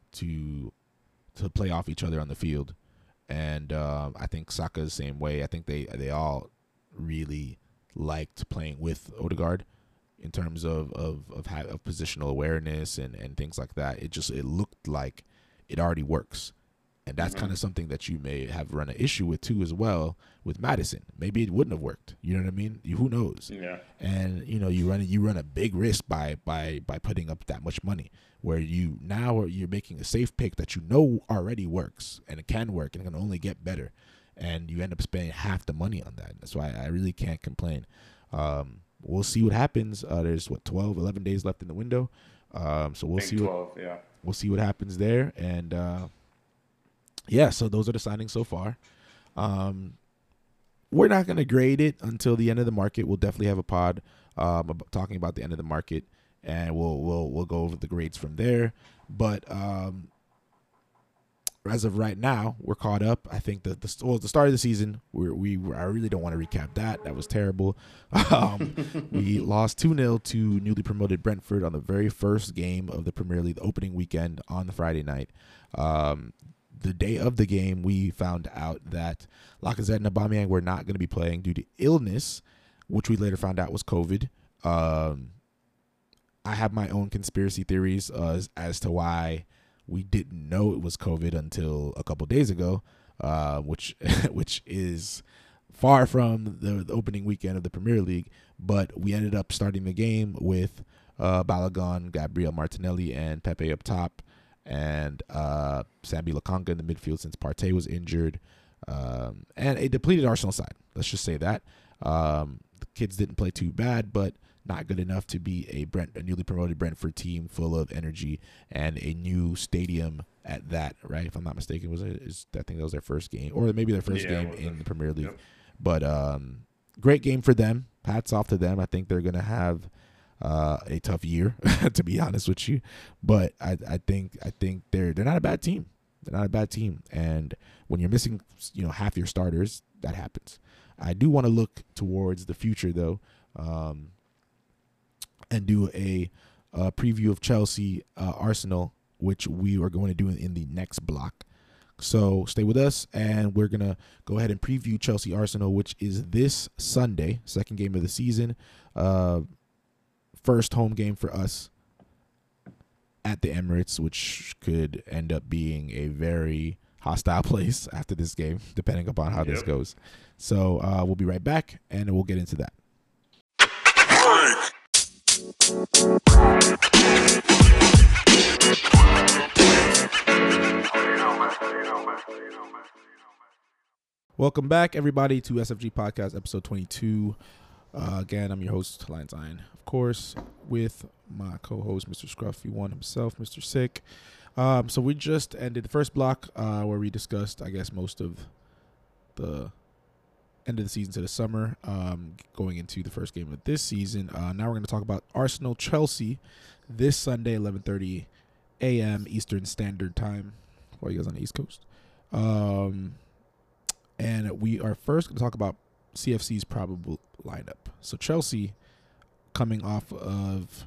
play off each other on the field, and I think Saka's the same way. I think they all really liked playing with Odegaard in terms of positional awareness and things like that. It looked like it already works. And that's kind of something that you may have run an issue with too as well with Madison. Maybe it wouldn't have worked. You know what I mean? Who knows? Yeah. And you run a big risk by putting up that much money, where you're making a safe pick that already works, and it can work and it can only get better, and you end up spending half the money on that. That's why I really can't complain. We'll see what happens. There's 11 days left in the window. So we'll see 12, we'll see what happens there. And yeah, so those are the signings so far. We're not going to grade it until the end of the market. We'll definitely have a pod talking about the end of the market, and we'll go over the grades from there. But as of right now, we're caught up. I think the start of the season, I really don't want to recap that. That was terrible. We lost 2-0 to newly promoted Brentford on the very first game of the Premier League, the opening weekend on the Friday night. The day of the game, we found out that Lacazette and Aubameyang were not going to be playing due to illness, which we later found out was COVID. I have my own conspiracy theories as to why we didn't know it was COVID until a couple days ago, which is far from the opening weekend of the Premier League. But we ended up starting the game with Balogun, Gabriel Martinelli, and Pepe up top, and Sambi Lokonga in the midfield since Partey was injured, and a depleted Arsenal side. Let's just say that. The kids didn't play too bad, but not good enough to be a newly promoted Brentford team full of energy and a new stadium at that, right? If I'm not mistaken, I think that was their first game, or maybe their first game in the Premier League. Yep. But great game for them. Hats off to them. I think they're gonna have a tough year, to be honest with you. But I think they're not a bad team. They're not a bad team. And when you're missing, half your starters, that happens. I do want to look towards the future though, and do a preview of Chelsea, Arsenal, which we are going to do in the next block. So stay with us, and we're going to go ahead and preview Chelsea Arsenal, which is this Sunday, second game of the season. First home game for us at the Emirates, which could end up being a very hostile place after this game, depending upon how this goes. So we'll be right back, and we'll get into that. Welcome back, everybody, to SFG Podcast, episode 22. Again, I'm your host, Lions Iron, of course, with my co-host, Mr. Scruffy One himself, Mr. Sick. So we just ended the first block where we discussed, I guess, most of the end of the season to the summer, going into the first game of this season. Now we're going to talk about Arsenal-Chelsea this Sunday, 11:30 a.m. Eastern Standard Time. While you guys on the East Coast. And we are first going to talk about CFC's probable lineup. So Chelsea, coming off of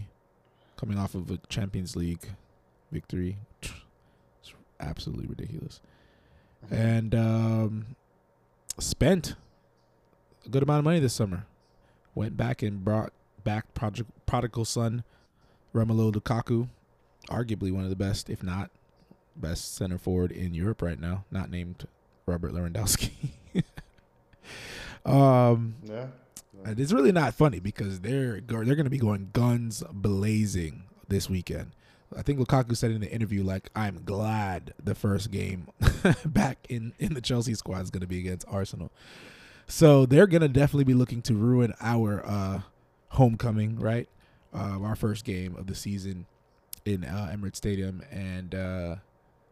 a Champions League victory. It's absolutely ridiculous. And spent a good amount of money this summer. Went back and brought back prodigal son Romelu Lukaku, arguably one of the best, if not best center forward in Europe right now, not named Robert Lewandowski. It's really not funny because they're going to be going guns blazing this weekend. I think Lukaku said in the interview, like, I'm glad the first game back in the Chelsea squad is going to be against Arsenal. So they're going to definitely be looking to ruin our homecoming, right? Our first game of the season in Emirates Stadium. And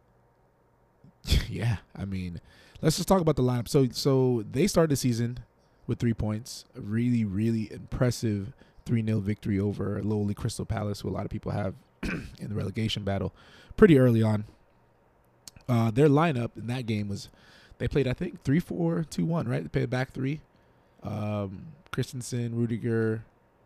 yeah, I mean, let's just talk about the lineup. So they started the season with 3 points. A really, really impressive 3-0 victory over lowly Crystal Palace, who a lot of people have in the relegation battle pretty early on. Their lineup in that game was, they played, I think, 3-4-2-1, right? They played back three. Christensen, Rudiger,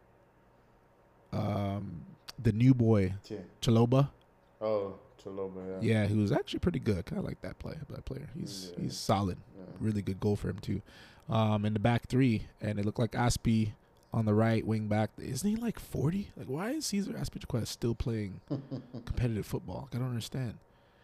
the new boy, Chalobah. Oh, Chalobah, yeah, he was actually pretty good. Kind of like that player. He's solid. Yeah. Really good goal for him too. In the back three, and it looked like Aspi on the right wing back. Isn't he like 40? Like, why is Cesar Azpilicueta still playing competitive football? I don't understand.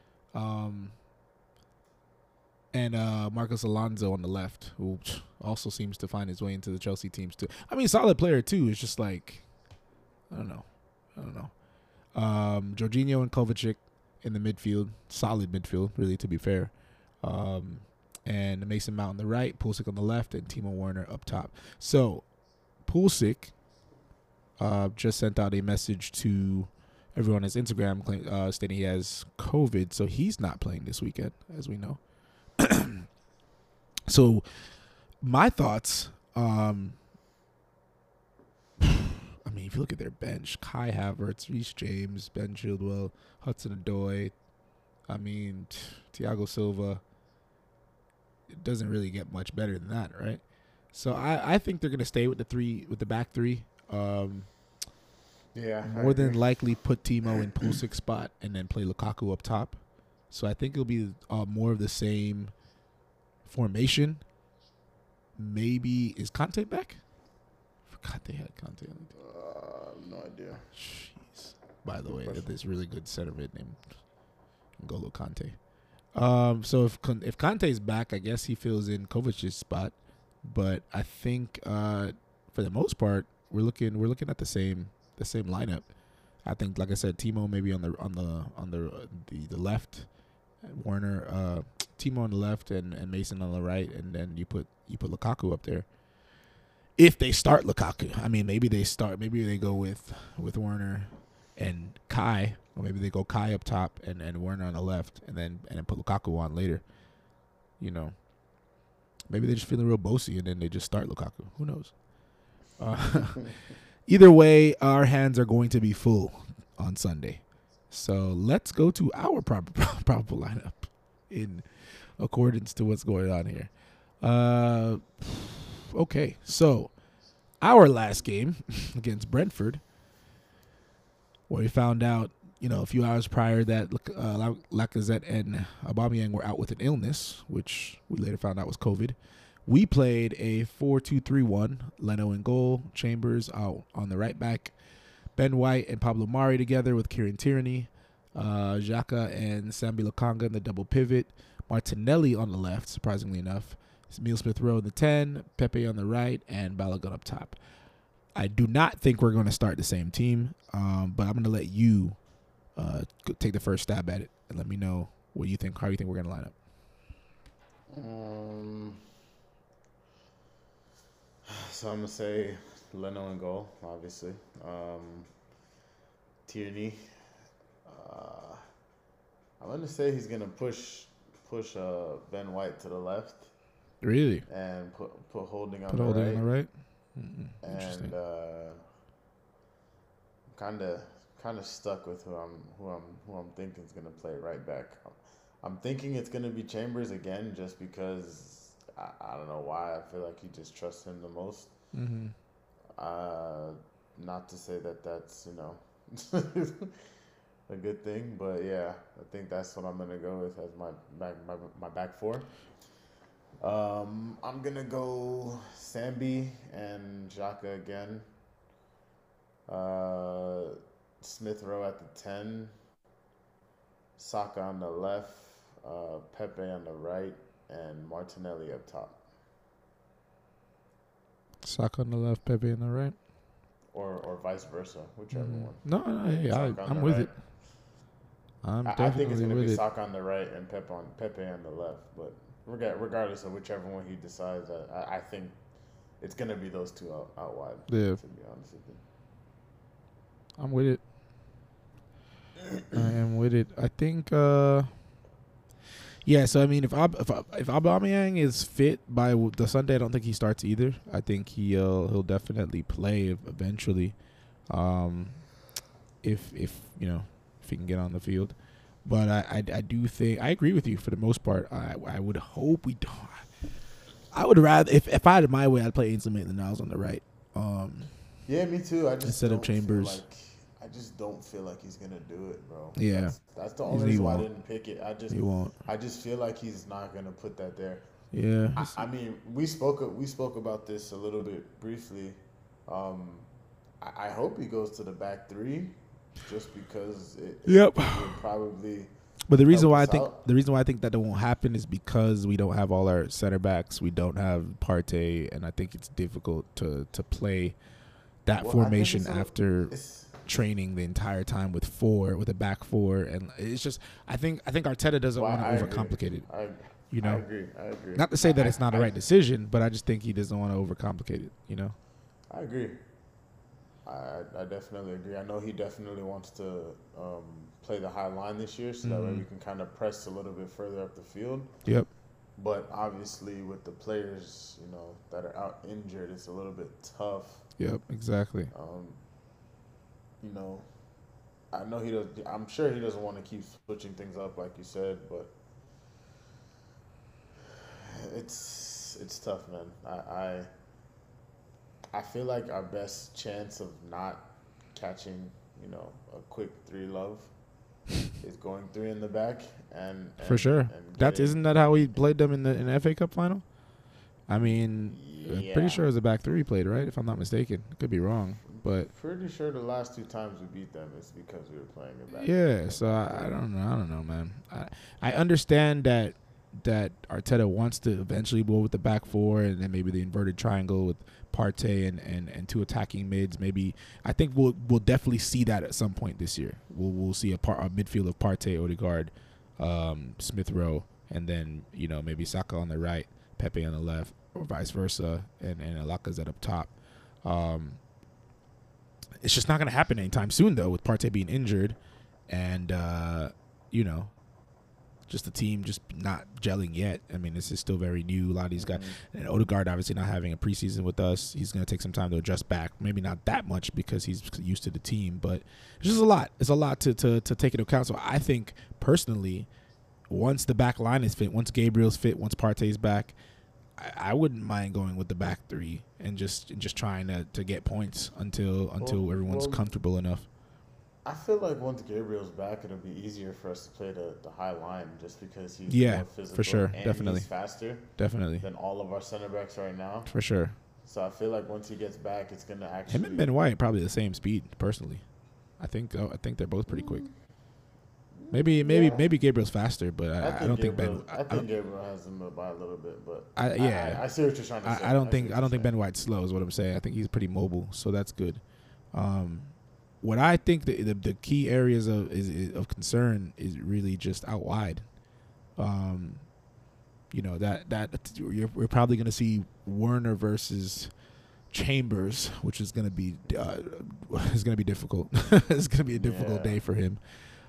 And Marcos Alonso on the left, who also seems to find his way into the Chelsea teams too. I mean, solid player too. It's just like, I don't know. Jorginho and Kovacic in the midfield, solid midfield, really, to be fair. And Mason Mount on the right, Pulisic on the left, and Timo Werner up top. So Pulisic just sent out a message to everyone on his Instagram stating he has COVID, so he's not playing this weekend, as we know. So my thoughts, I mean, if you look at their bench, Kai Havertz, Reece James, Ben Chilwell, Hudson-Odoi, I mean, Thiago Silva, it doesn't really get much better than that, right? So I think they're going to stay with the back three. More than likely put Timo in Pulisic's spot and then play Lukaku up top. So I think it'll be more of the same formation. Maybe is Conte back? I forgot they had Conte. No idea. Jeez. By the way, this really good center mid named N'Golo Conte. So if Conte's back, I guess he fills in Kovacic's spot. But I think for the most part, we're looking at the same lineup. I think, like I said, Timo maybe on the left, Werner, Timo on the left, and Mason on the right, and then you put Lukaku up there. If they start Lukaku, I mean, maybe they go with Werner and Kai, or maybe they go Kai up top and Werner on the left, and then put Lukaku on later. You know, maybe they're just feeling real bossy, and then they just start Lukaku. Who knows? Either way, our hands are going to be full on Sunday. So let's go to our probable lineup in accordance to what's going on here. Okay, so our last game against Brentford, where we found out a few hours prior that Lacazette and Aubameyang were out with an illness, which we later found out was COVID. We played a 4-2-3-1. Leno in goal, Chambers out on the right back, Ben White and Pablo Mari together with Kieran Tierney, Xhaka and Sambi Lokanga in the double pivot, Martinelli on the left, surprisingly enough, Emile Smith-Rowe in the 10, Pepe on the right, and Balogun up top. I do not think we're going to start the same team, but I'm going to let you take the first stab at it and let me know what you think, how you think we're going to line up. So I'm going to say Leno in goal, obviously. Tierney. I'm going to say he's going to push Ben White to the left. Really? And put Holding on put the Holding right. on the right? And kind of stuck with who I'm thinking is going to play right back. I'm thinking it's going to be Chambers again, just because I don't know why. I feel like he just trusts him the most. Mm-hmm. Not to say that that's a good thing, but yeah, I think that's what I'm gonna go with as my back four. I'm gonna go Sambi and Xhaka again. Smith-Rowe at the 10. Saka on the left. Pepe on the right, and Martinelli up top. Saka on the left, Pepe on the right, or vice versa, whichever one. No, hey, I'm with it. I think it's going to be Saka on the right and Pepe on the left, but regardless of whichever one he decides, I think it's going to be those two out wide. Yeah. To be honest with you. I'm with it. I am with it. I think. Yeah, so I mean, if Aubameyang is fit by the Sunday, I don't think he starts either. I think he'll definitely play eventually, if he can get on the field. But I do think I agree with you for the most part. I would hope we don't. I would rather if I had it my way, I'd play Ainsley Maitland-Niles on the right. Yeah, me too. I just instead of Chambers. I just don't feel like he's gonna do it, bro. Yeah, that's the only reason why I didn't pick it. He won't. I just feel like he's not gonna put that there. Yeah. I mean, we spoke about this a little bit briefly. I hope he goes to the back three, just because it would probably. But the reason why I think that won't happen is because we don't have all our center backs. We don't have Partey, and I think it's difficult to play that formation after training the entire time with a back four, and it's just I think Arteta doesn't want to overcomplicate it. I agree. Not to say that it's not the right decision, but I just think he doesn't want to overcomplicate it. I agree. I definitely agree. I know he definitely wants to play the high line this year, so that way we can kind of press a little bit further up the field. Yep. But obviously, with the players that are out injured, it's a little bit tough. Yep. Exactly. I know he does. I'm sure he doesn't want to keep switching things up, like you said, but it's tough, man. I feel like our best chance of not catching, a quick 3-love is going 3 in the back, and for sure. Isn't that how we played them in the FA Cup final? I mean, I'm pretty sure it was a back 3 played, right? If I'm not mistaken, I could be wrong, but pretty sure the last 2 times we beat them is because we were playing a back. Yeah, so I don't know, man. I understand that Arteta wants to eventually go with the back 4 and then maybe the inverted triangle with Partey and 2 attacking mids. Maybe I think we'll definitely see that at some point this year. We'll see a midfield of Partey, Odegaard, Smith-Rowe, and then maybe Saka on the right, Pepe on the left, or vice versa, and Lacazette up top. It's just not going to happen anytime soon, though, with Partey being injured, and just the team just not gelling yet. I mean, this is still very new. A lot of these guys, and Odegaard obviously not having a preseason with us. He's going to take some time to adjust back. Maybe not that much because he's used to the team, but it's just a lot. It's a lot to take into account. So I think personally, once the back line is fit, once Gabriel's fit, once Partey's back, I wouldn't mind going with the back 3 and just trying to get points until everyone's comfortable enough. I feel like once Gabriel's back, it'll be easier for us to play the high line just because he's Yeah, more physical for sure. and Definitely. he's faster Definitely. than all of our center backs right now. For sure. So I feel like once he gets back, it's gonna actually. Him and Ben White probably the same speed, personally. I think they're both pretty quick. Maybe Gabriel's faster, but I don't think Ben. I think Gabriel has him by a little bit, but I see what you're trying to say. I don't think Ben White's slow is what I'm saying. I think he's pretty mobile, so that's good. What I think the key areas of concern is really just out wide. We're probably going to see Werner versus Chambers, which is going to be difficult. It's going to be a difficult day for him.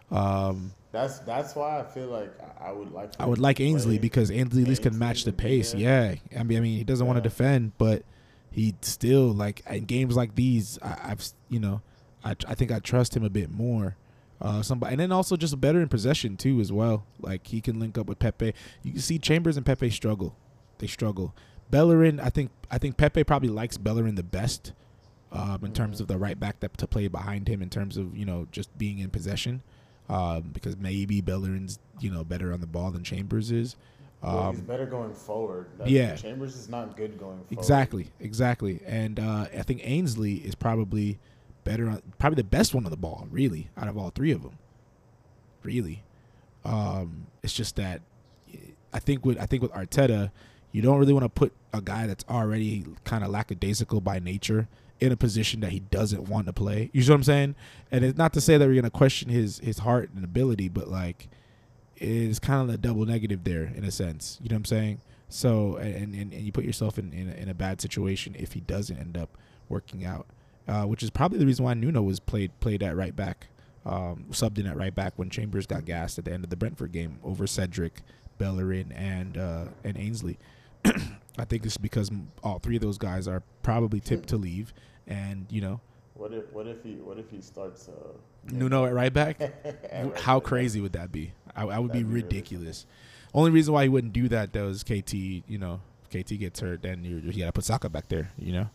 That's why I feel like I would like Ainsley because Ainsley at least can match the pace. Yeah, I mean he doesn't want to defend, but he still like in games like these. I think I trust him a bit more. And then also just better in possession too as well. Like he can link up with Pepe. You can see Chambers and Pepe struggle. They struggle. Bellerin, I think Pepe probably likes Bellerin the best in terms of the right back to play behind him in terms of just being in possession. Because maybe Bellerin's better on the ball than Chambers is. He's better going forward. Chambers is not good going forward. Exactly. And I think Ainsley is probably better, probably the best one on the ball, really, out of all three of them. Really, it's just that I think with Arteta, you don't really want to put a guy that's already kind of lackadaisical by nature in a position that he doesn't want to play. You see what I'm saying? And it's not to say that we're gonna question his heart and ability, but like it's kind of a double negative there in a sense. You know what I'm saying? So and you put yourself in a bad situation if he doesn't end up working out, which is probably the reason why Nuno was played at right back, subbed in at right back when Chambers got gassed at the end of the Brentford game over Cedric, Bellerin, and Ainsley. I think this is because all three of those guys are probably tipped to leave, and What if he starts Nuno at right back? How crazy would that be? I would be ridiculous. Only reason why he wouldn't do that though is KT. If KT gets hurt, then you gotta put Saka back there. Well,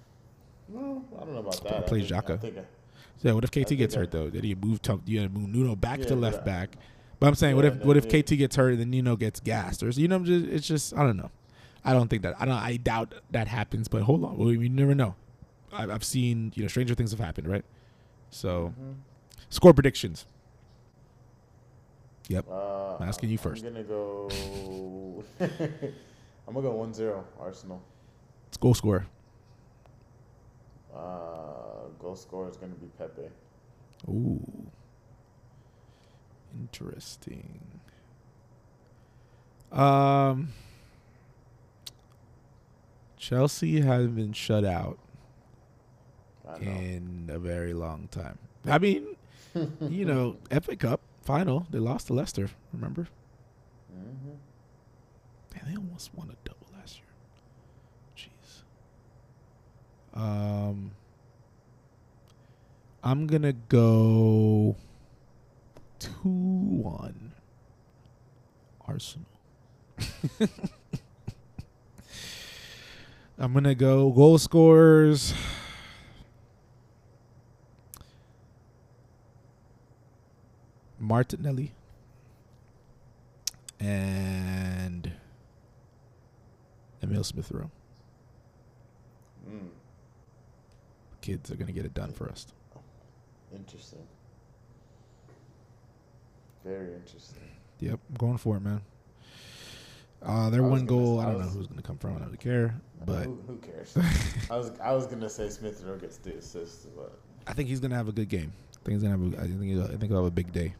I don't know about that. Plays Xhaka. Yeah, what if KT gets hurt though? Did he move Nuno back to left back? But I'm saying, what if KT gets hurt and then Nuno gets gassed, or it's just I don't know. I don't think that I doubt that happens. But hold on, we never know. I've seen stranger things have happened, right? So, score predictions. Yep. I'm asking you first. I'm gonna go. I'm gonna go 1-0 Arsenal. Let's goal score. Goal scorer is gonna be Pepe. Ooh. Interesting. Chelsea has been shut out in a very long time. I mean, FA Cup final, they lost to Leicester, remember? Mm-hmm. Man, they almost won a double last year. Jeez. I'm going to go 2-1 Arsenal. I'm going to go goal scorers. Martinelli and Emil Smith-Rowe. Kids are going to get it done for us. Interesting. Very interesting. Yep, I'm going for it, man. Their one goal, I don't know who's going to come from. I don't really care. But who cares? I was going to say Smith-Rowe gets the assist, but I think he's going to have a good game. I think he'll have a big day.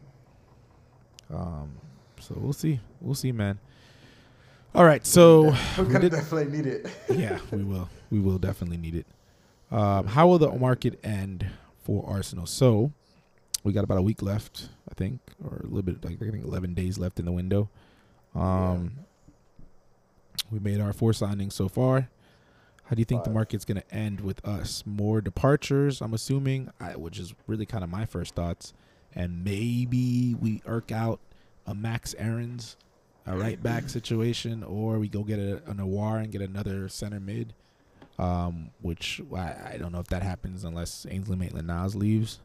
So we'll see. We'll see, man. All right, so we're gonna definitely need it. Yeah, we will. We will definitely need it. How will the market end for Arsenal? So we got about a week left, I think, or a little bit. Like I think 11 days left in the window. We made our 4 signings so far. How do you think 5. the market's going to end with us? More departures, I'm assuming, which is really kind of my first thoughts. And maybe we irk out a Max Aarons, a right back situation, or we go get a Aouar and get another center mid, which I don't know if that happens unless Ainsley Maitland-Niles leaves.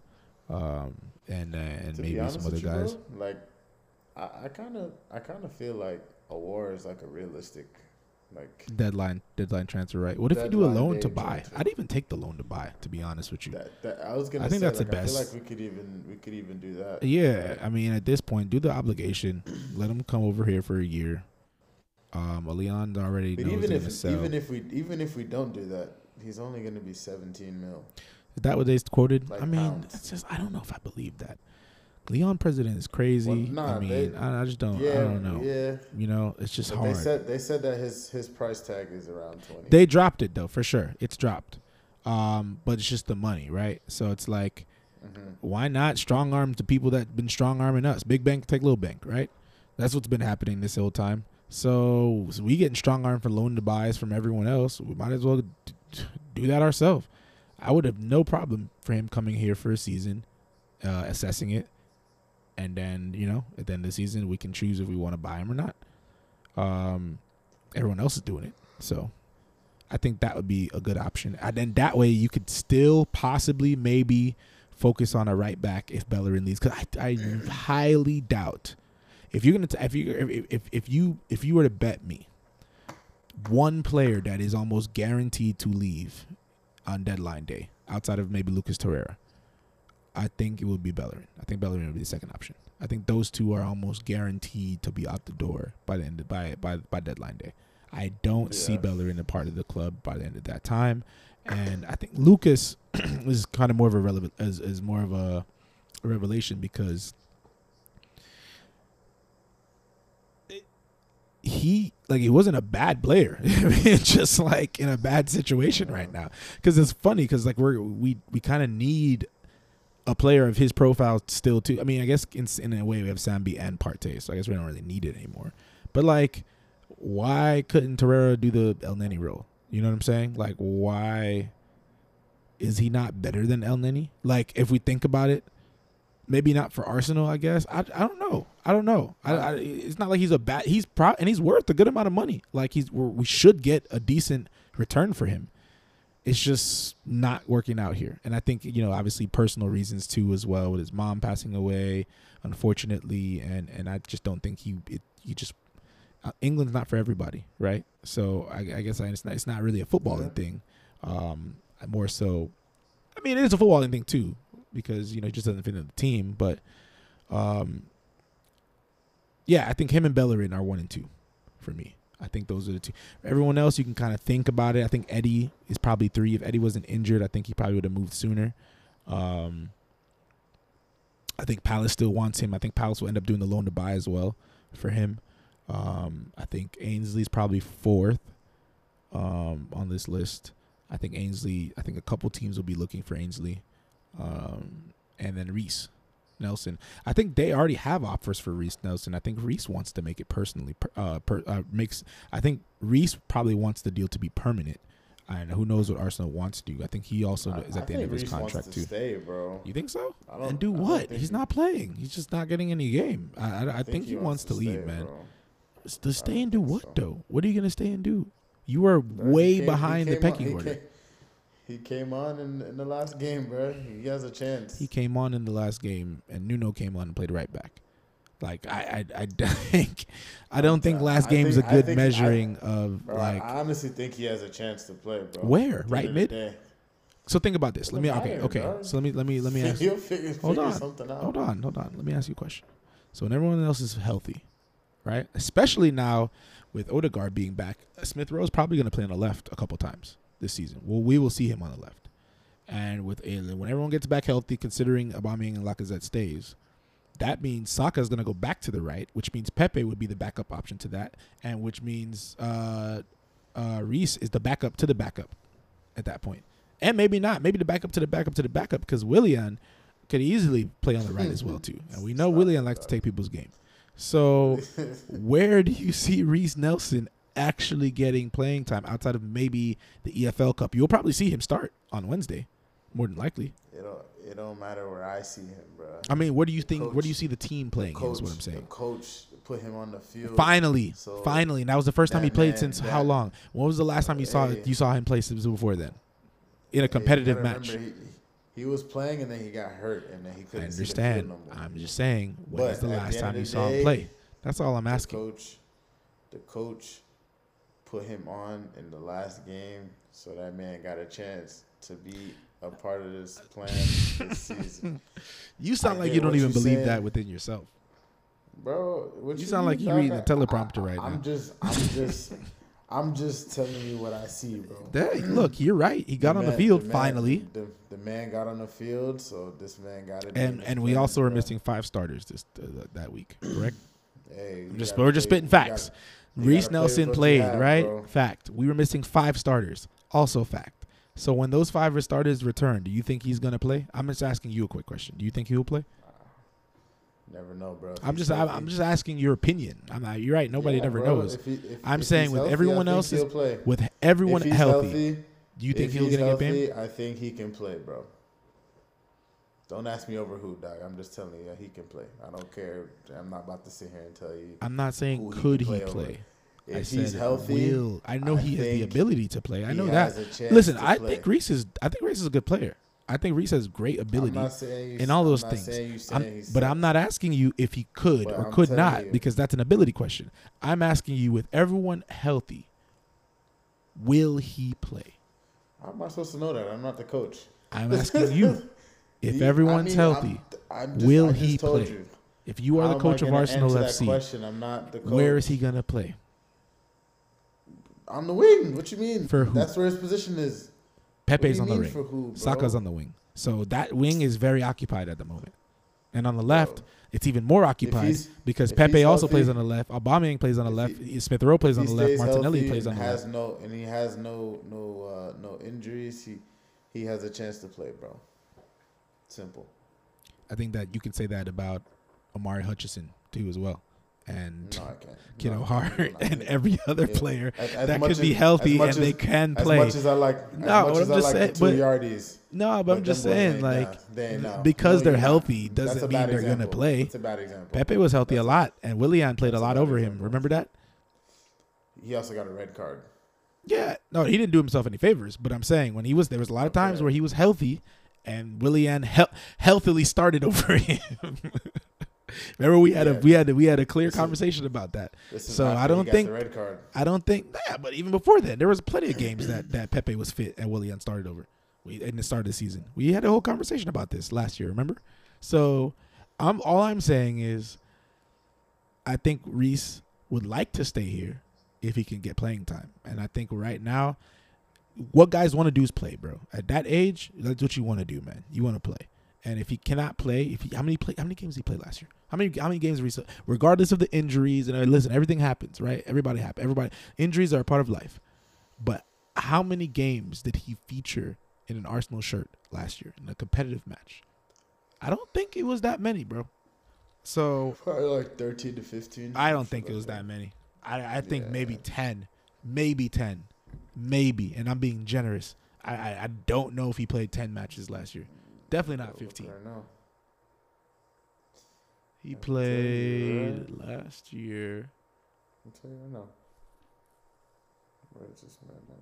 and To be maybe honest some other with you, guys. bro, like I kind of feel like a war is like a realistic, like Deadline transfer, right? What if you do a deadline loan day to buy? transfer. I'd even take the loan to buy, to be honest with you. that I was gonna. I think say, that's the like, I feel best. like we could even do that. Yeah, right? I mean, at this point, do the obligation. Let him come over here for a year. Leon already But knows even they're gonna sell. even if we don't do that, he's only gonna be 17 mil. Is that what they quoted? Like I mean, pounds. it's just I don't know if I believe that. Leon president is crazy. Well, nah, I mean, I just don't. I don't know. Yeah. You know, it's just But hard. they said that his price tag is around 20. They dropped it though, for sure. It's dropped. But it's just the money, right? So it's like, why not strong arm the people that been strong arming us? Big bank take little bank, right? That's what's been happening this whole time. So we getting strong arm for loan to buys from everyone else. We might as well do that ourselves. I would have no problem for him coming here for a season, assessing it, and then at the end of the season we can choose if we want to buy him or not. Everyone else is doing it, so I think that would be a good option. And then that way you could still possibly maybe focus on a right back if Bellerin leaves, because I highly doubt if you're gonna if you were to bet me one player that is almost guaranteed to leave on deadline day outside of maybe Lucas Torreira, I think it would be Bellerin. I think Bellerin would be the second option. I think those two are almost guaranteed to be out the door by the end of, by deadline day. I don't see Bellerin a part of the club by the end of that time, and I think Lucas is kind of more of a relevant is more of a revelation because he wasn't a bad player. It's just like in a bad situation right now. Because it's funny because like we kind of need a player of his profile still too. I mean, I guess in a way we have Sambi and Partey, so I guess we don't really need it anymore. But like, why couldn't Torreira do the El Neni role? You know what I'm saying? Like, why is he not better than El Neni? Like, if we think about it, maybe not for Arsenal, I guess. I don't know. It's not like he's and he's worth a good amount of money. Like we should get a decent return for him. It's just not working out here. And I think, obviously personal reasons too as well, with his mom passing away, unfortunately, and I just don't think England's not for everybody, right? So I guess it's not really a footballing thing. More so, I mean, it is a footballing thing too, because he just doesn't fit in the team. But yeah, I think him and Bellerin are 1 and 2 for me. I think those are the two. Everyone else, you can kind of think about it. I think Eddie is probably 3. If Eddie wasn't injured, I think he probably would have moved sooner. I think Palace still wants him. I think Palace will end up doing the loan to buy as well for him. I think Ainsley's probably 4th on this list. I think a couple teams will be looking for Ainsley. And then Reece Nelson. I think they already have offers for Reece Nelson. I think Reece wants to make it personally. I think Reece probably wants the deal to be permanent. And who knows what Arsenal wants to do. I think he also is at the end of his contract too. Stay, bro. You think so? And do what? He's not playing. He's just not getting any game. I think he wants to leave, man. Bro. To stay and do what though? What are you gonna stay and do? You are way behind the pecking order. He came on in the last game, bro. He has a chance. He came on in the last game, and Nuno came on and played right back. Like I don't think last game is a good measuring of bro, like. I honestly think he has a chance to play, bro. Where? Right mid. So think about this. Let me okay. Bro. So let me ask you. Hold on. Let me ask you a question. So when everyone else is healthy, right? Especially now with Odegaard being back, Smith Rowe's probably going to play on the left a couple times this season. Well, we will see him on the left. And when everyone gets back healthy, considering Aubameyang and Lacazette stays, that means Saka is going to go back to the right, which means Pepe would be the backup option to that, and which means Reece is the backup to the backup at that point. And maybe not. Maybe the backup to the backup to the backup, because Willian could easily play on the right as well too. And we know Willian likes to take people's game. So where do you see Reece Nelson actually getting playing time outside of maybe the EFL Cup? You'll probably see him start on Wednesday, more than likely. It don't matter where I see him, bro. I mean, where do you think? Where do you see the team playing? Is what I'm saying. The coach put him on the field. Finally, and that was the first time he played since how long? When was the last time you saw him play since before then? In a competitive match. He was playing and then he got hurt and then he I couldn't understand. see the field no more. I'm just saying, when But is the at last the end time of you the saw him day, play? That's all I'm asking. The coach put him on in the last game so that man got a chance to be a part of this plan this season. You sound I like get you don't what even you're believe saying. that within yourself. Bro, what You sound like you're dog? reading a teleprompter right I'm now. I'm just telling you what I see, bro. Look, you're right. He got on the field finally. The man got on the field, so this man got it. And we also were missing 5 starters that week, correct? Hey, We're just spitting facts. Reese Nelson played, right? Bro. Fact. We were missing 5 starters. Also fact. So when those 5 starters return, do you think he's gonna play? I'm just asking you a quick question. Do you think he will play? Never know, bro. I'm just asking your opinion. You're right. Nobody ever knows. I'm saying with healthy, everyone else, with everyone healthy, do you think he'll get a game? I think he can play, bro. Don't ask me over who, dog. I'm just telling you he can play. I don't care. I'm not about to sit here and tell you. I'm not saying could he play. If he's healthy, I know he has the ability to play. I know that. Listen, I think Reese is a good player. I think Reese has great ability in all those things. But I'm not asking you if he could or could not, because that's an ability question. I'm asking you, with everyone healthy, will he play? How am I supposed to know that? I'm not the coach. I'm asking you, if everyone's healthy, will he play? If you are the coach of Arsenal FC, I'm not the coach. Where is he going to play? On the wing. What you mean? For who? That's where his position is. Pepe's on the for who, wing. Saka's on the wing. So that wing is very occupied at the moment. And on the left, it's even more occupied because Pepe also plays on the left. Aubameyang plays on the left. Smith Rowe plays on the left. Martinelli plays on the left. And he has no injuries. He has a chance to play, bro. Simple. I think that you can say that about Omari Hutchison too as well. And Kiddo Hart and every other player that could be healthy and they can play. As much as I like, but I'm just saying, because they're healthy doesn't mean they're going to play. That's a bad example. Pepe was healthy a lot, and Willian played a lot over him. Remember that? He also got a red card. Yeah. No, he didn't do himself any favors, but I'm saying there was a lot of times where he was healthy and Willian healthily started over him. Remember we had a clear conversation about that. So I don't think but even before then there was plenty of games that Pepe was fit and Willian started over. In the start of the season, we had a whole conversation about this last year. Remember? So all I'm saying is, I think Reese would like to stay here if he can get playing time, and I think right now, what guys want to do is play, bro. At that age, that's what you want to do, man. You want to play. And if he cannot play, how many games did he play last year? How many games Reese? Regardless of the injuries, and listen, everything happens, right? Everybody injuries are a part of life. But how many games did he feature in an Arsenal shirt last year in a competitive match? I don't think it was that many, bro. So probably like 13 to 15. I don't think it was that many. I think maybe 10, maybe. And I'm being generous. I don't know if he played 10 matches last year. Definitely not 15. He played last year. I'll tell you right now. Where is this man at?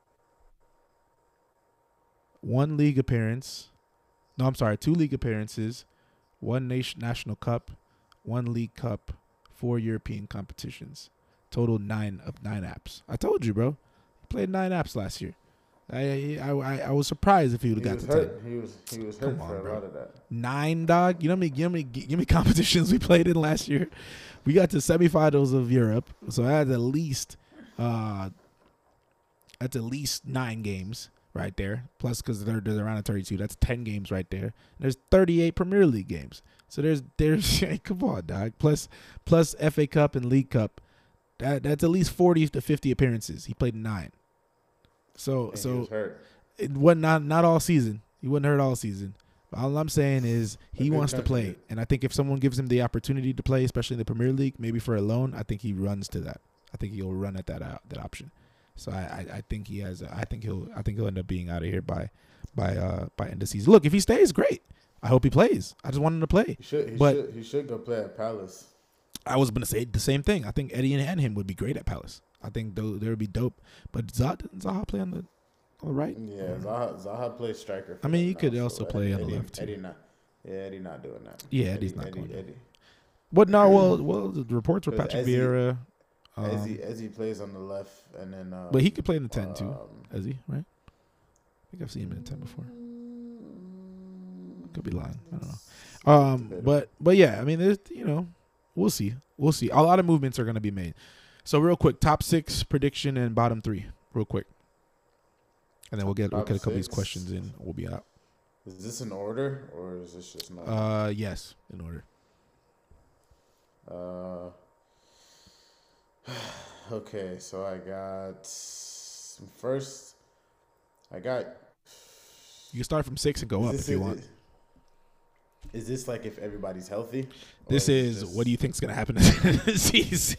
1 league appearance. No, I'm sorry. 2 league appearances. 1 national cup. 1 league cup. 4 European competitions. Total 9 apps. I told you, bro. He played 9 apps last year. I was surprised if he would have got to 10. He was hurt for a lot of that. 9, dog. You know how many competitions we played in last year? We got to semifinals of Europe, so that's at least 9 games right there. Plus, because there's around 32, that's 10 games right there. There's 38 Premier League games. So there's come on, dog. Plus FA Cup and League Cup. That's at least 40 to 50 appearances. He played 9. So he was hurt. It was not all season. He wasn't hurt all season. All I'm saying is he wants to play, and I think if someone gives him the opportunity to play, especially in the Premier League, maybe for a loan, I think he runs to that. I think he'll run at that option. So I think he has. I think he'll end up being out of here by end of season. Look, if he stays, great. I hope he plays. I just want him to play. He should go play at Palace. I was gonna say the same thing. I think Eddie and him would be great at Palace. I think they would be dope. But Zaha play on the All right. Yeah, Zaha plays striker. I mean, them you could now, also so play on the left, too. Eddie not doing that. Yeah, Eddie's not going there. Eddie. What? No. Well, the reports were 'Cause Patrick Ezzy- Vieira. Ezzy plays on the left, and then. But he could play in the 10 too. Ezzy, right? I think I've seen him in the 10 before. Could be lying. I don't know. But yeah, I mean, there's, we'll see. We'll see. A lot of movements are going to be made. So real quick, top 6 prediction and bottom 3, real quick, and then we'll get a couple of these questions in. We'll be out. Is this in order or is this just not? Yes, in order. Okay, so I got first. I got. You can start from 6 and go up if you want. Is this like if everybody's healthy? This is what do you think is going to happen this season?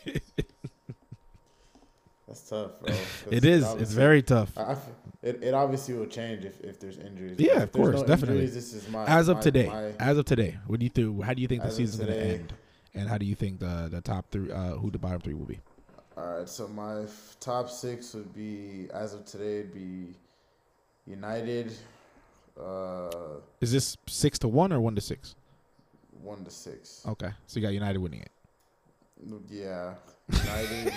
That's tough, bro. It is. It's very tough. It obviously will change if there's injuries. Yeah, of course, definitely. Injuries, this is as of today, what do you think? How do you think the season's going to end? And how do you think the top 3, who the bottom 3 will be? All right, so my top 6 would be, as of today, it'd be United. Is this 6-1 or 1-6? 1-6. Okay, so you got United winning it. Yeah, United.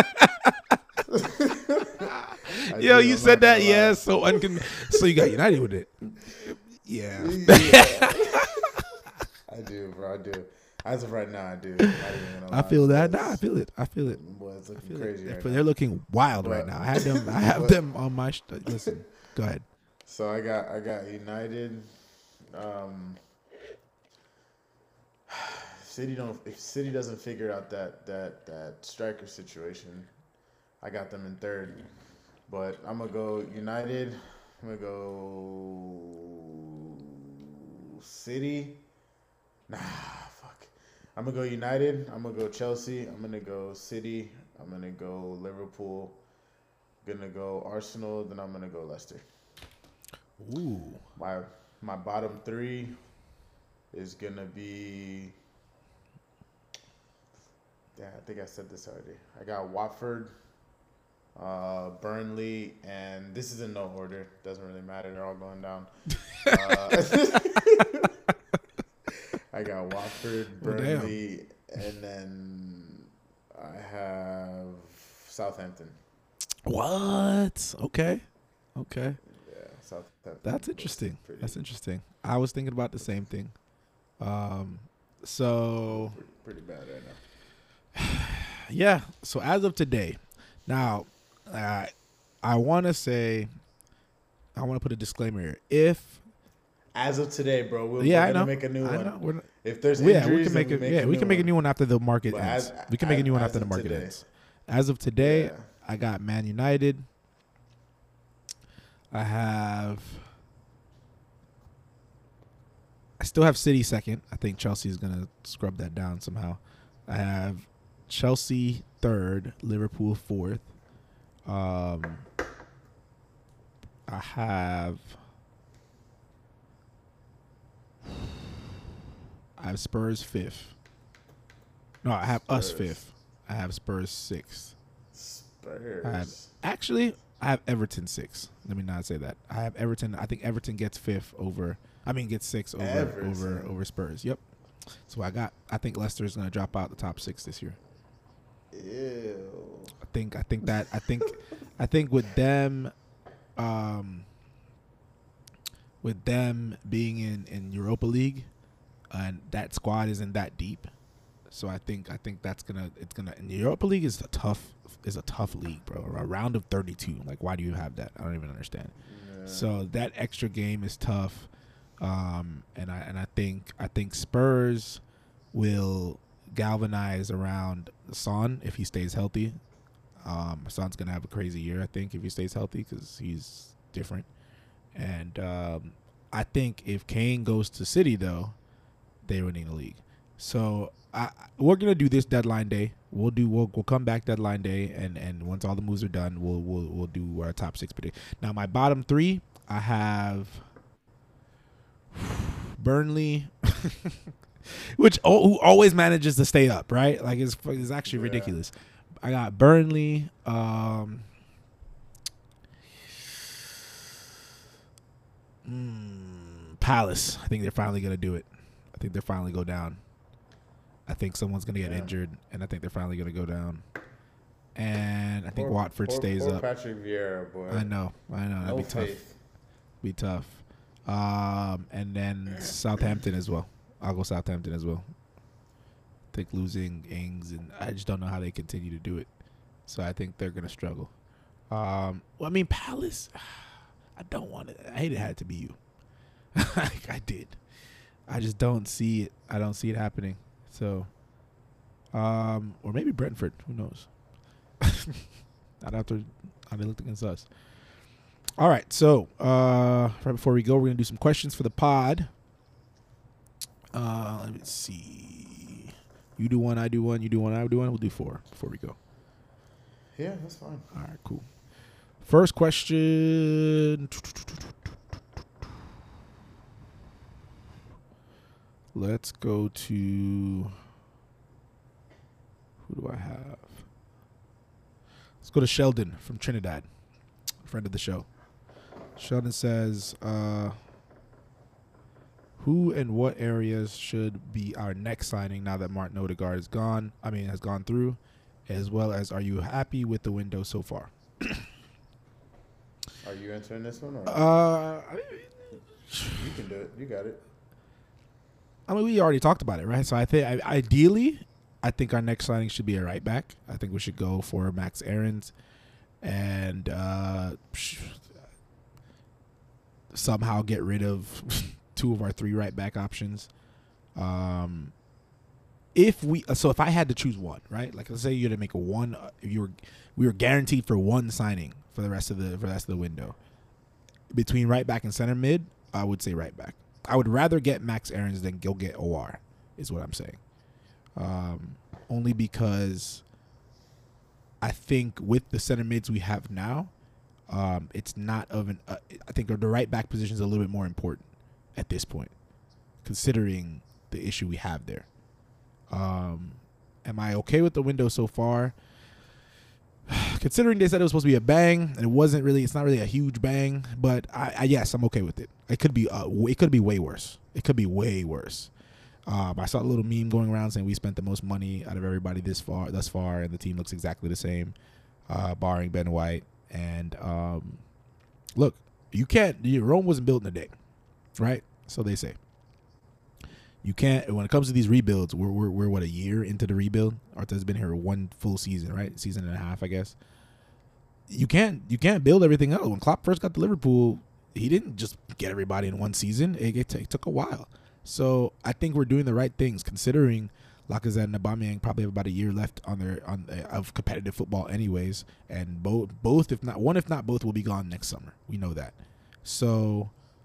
Yo, you said that, yeah. So so you got United with it. Yeah. I do, bro. I do. As of right now, I do. I feel that. Nah, I feel it. Boy, it's looking crazy right They're now. looking wild right now. I have them on my. Listen, go ahead. So I got United. If City doesn't figure out that striker situation, I got them in 3rd. But I'm gonna go United. I'm gonna go City. Nah, fuck. I'm gonna go United. I'm gonna go Chelsea. I'm gonna go City. I'm gonna go Liverpool. I'm gonna go Arsenal. Then I'm gonna go Leicester. Ooh. My bottom 3 is gonna be. Yeah, I think I said this already. I got Watford, Burnley, and this is in no order. Doesn't really matter. They're all going down. I got Watford, Burnley, and then I have Southampton. What? Okay. Yeah, Southampton. That's interesting. I was thinking about the same thing. So pretty bad right now. Yeah. So as of today, now, I want to put a disclaimer here. If as of today, bro, we're gonna make a new one. If there's we injuries, can make it. We can make a new one after the market ends. We can make a new one after the market ends. As of today, I got Man United. I still have City second. I think Chelsea is gonna scrub that down somehow. I have Chelsea 3rd, Liverpool 4th. I have Spurs 5th. No, I have us 5th. I have Spurs 6th. Spurs. I have Everton 6th. Let me not say that. I have Everton. I think Everton gets 5th gets 6 over Spurs. Yep. So I think Leicester is going to drop out the top 6 this year. Ew. I think with them being in Europa League, and that squad isn't that deep, so I think it's gonna and Europa League is a tough league, bro. A round of 32. Like, why do you have that? I don't even understand. Yeah. So that extra game is tough, and I think Spurs will galvanize around Son if he stays healthy. Son's gonna have a crazy year, I think, if he stays healthy, because he's different. And I think if Kane goes to City, though, they winning the league. So we're gonna do this deadline day. We'll come back deadline day, and once all the moves are done, we'll do our top 6 predict. Now my bottom 3, I have Burnley. Which who always manages to stay up, right? Like, it's actually ridiculous. I got Burnley. Palace. I think they're finally going to do it. I think they're finally go down. I think someone's going to get injured, and I think they're finally going to go down. And I think Watford stays up. Patrick Vieira, boy. I know. That'd be tough. Faith. Be tough. And then Southampton as well. I'll go Southampton as well. I think losing Ings, and I just don't know how they continue to do it. So I think they're going to struggle. Palace, I don't want it. I hate it had to be you. I did. I just don't see it. I don't see it happening. So, or maybe Brentford. Who knows? I'd have to. I'd look against us. All right. So, right before we go, we're gonna do some questions for the pod. Let me see. You do one. I do one. You do one. I do one. We'll do 4 before we go. Yeah, that's fine. All right. Cool. First question. Let's go to, who do I have? Let's go to Sheldon from Trinidad, friend of the show. Sheldon says, who and what areas should be our next signing now that Martin Odegaard has gone through, as well as, are you happy with the window so far? Are you answering this one? Or you can do it. You got it. I mean, we already talked about it, right? So I think ideally, I think our next signing should be a right back. I think we should go for Max Aarons and somehow get rid of 2 of our 3 right back options. If I had to choose one, right? Like, let's say you had to make we were guaranteed for one signing for the rest of the window between right back and center mid, I would say right back. I would rather get Max Aarons than go get OR, is what I'm saying. Only because I think with the center mids we have now, it's not of an. I think the right back position is a little bit more important at this point, considering the issue we have there. Am I okay with the window so far? Considering they said it was supposed to be a bang, and it wasn't really. It's not really a huge bang, but yes, I'm okay with it. It could be way worse. It could be way worse. I saw a little meme going around saying we spent the most money out of everybody thus far, and the team looks exactly the same, barring Ben White. And look, Rome wasn't built in a day, right? So they say. You can't. When it comes to these rebuilds, we're what, a year into the rebuild. Arteta's been here 1 full season, right? Season and a half, I guess. You can't build everything else. When Klopp first got to Liverpool, he didn't just get everybody in 1 season. It took a while. So I think we're doing the right things, considering Lacazette and Aubameyang probably have about a year left of competitive football, anyways. And both, if not both, will be gone next summer. We know that. So,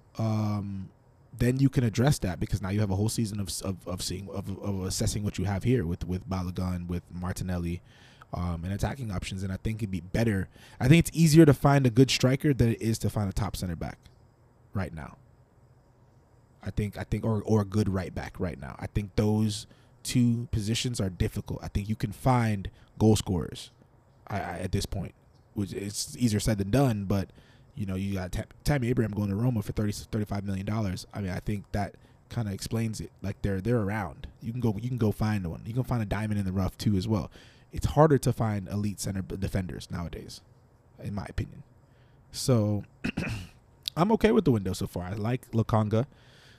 then you can address that, because now you have a whole season of assessing what you have here with Balogun, with Martinelli, and attacking options. And I think it'd be better. I think it's easier to find a good striker than it is to find a top center back right now. I think or a good right back right now. I think those 2 positions are difficult. I think you can find goal scorers at this point, which it's easier said than done, but you got Tammy Abraham going to Roma for $35 million. I mean, I think that kind of explains it. Like, they're around. You can go find one. You can find a diamond in the rough too as well. It's harder to find elite center defenders nowadays, in my opinion. So I'm okay with the window so far. I like Lokonga,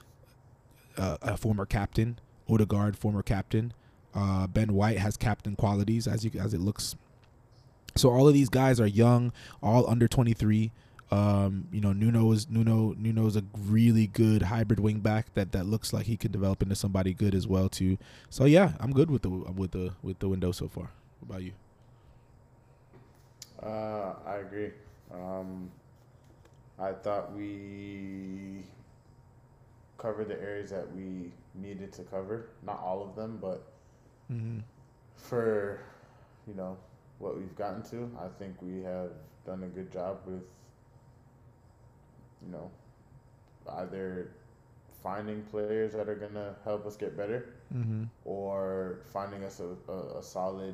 a former captain. Odegaard, former captain. Ben White has captain qualities as it looks. So all of these guys are young, all under 23. Nuno's a really good hybrid wing back that looks like he could develop into somebody good as well too. So yeah, I'm good with the window so far. What about you? I agree. I thought we covered the areas that we needed to cover. Not all of them, but for what we've gotten to, I think we have done a good job with either finding players that are going to help us get better or finding us a solid,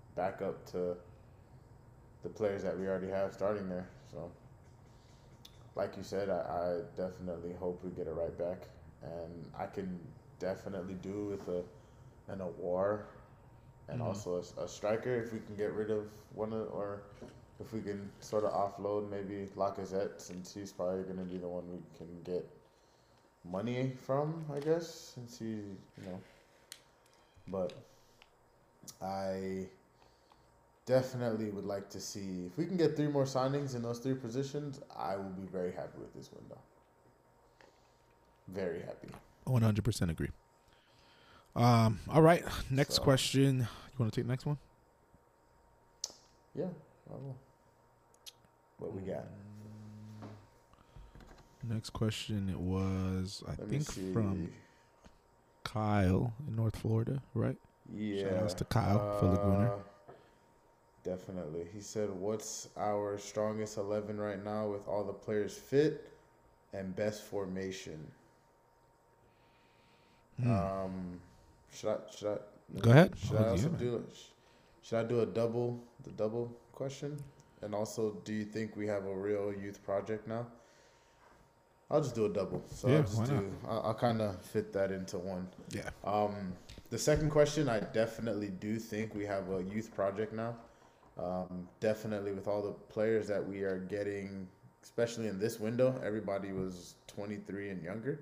backup to the players that we already have starting there. So like you said, I definitely hope we get it right back, and I can definitely do with an Awar and Mhm. also a striker if we can get rid of one of, or if we can sort of offload maybe Lacazette, since he's probably going to be the one we can get money from, I guess, since he, you know. But I definitely would like to see if we can get three more signings in those three positions. I will be very happy with this window. Very happy. 100% agree. All right. Next So question. You want to take the next one? yeah, I will. What we got? Next question. It was, I Let me think, see. from Kyle in North Florida, right? Yeah. Shout outs to Kyle for Laguna. Definitely. He said, "What's our strongest 11 right now with all the players fit and best formation?" Should I Go ahead. Should I also do? Should I do the double question? And also, do you think we have a real youth project now? I'll just do a double. So Yeah, I'll just why not? I'll kind of fit that into one. Yeah. The second question, I definitely do think we have a youth project now. Definitely with all the players that we are getting, especially in this window, everybody was 23 and younger.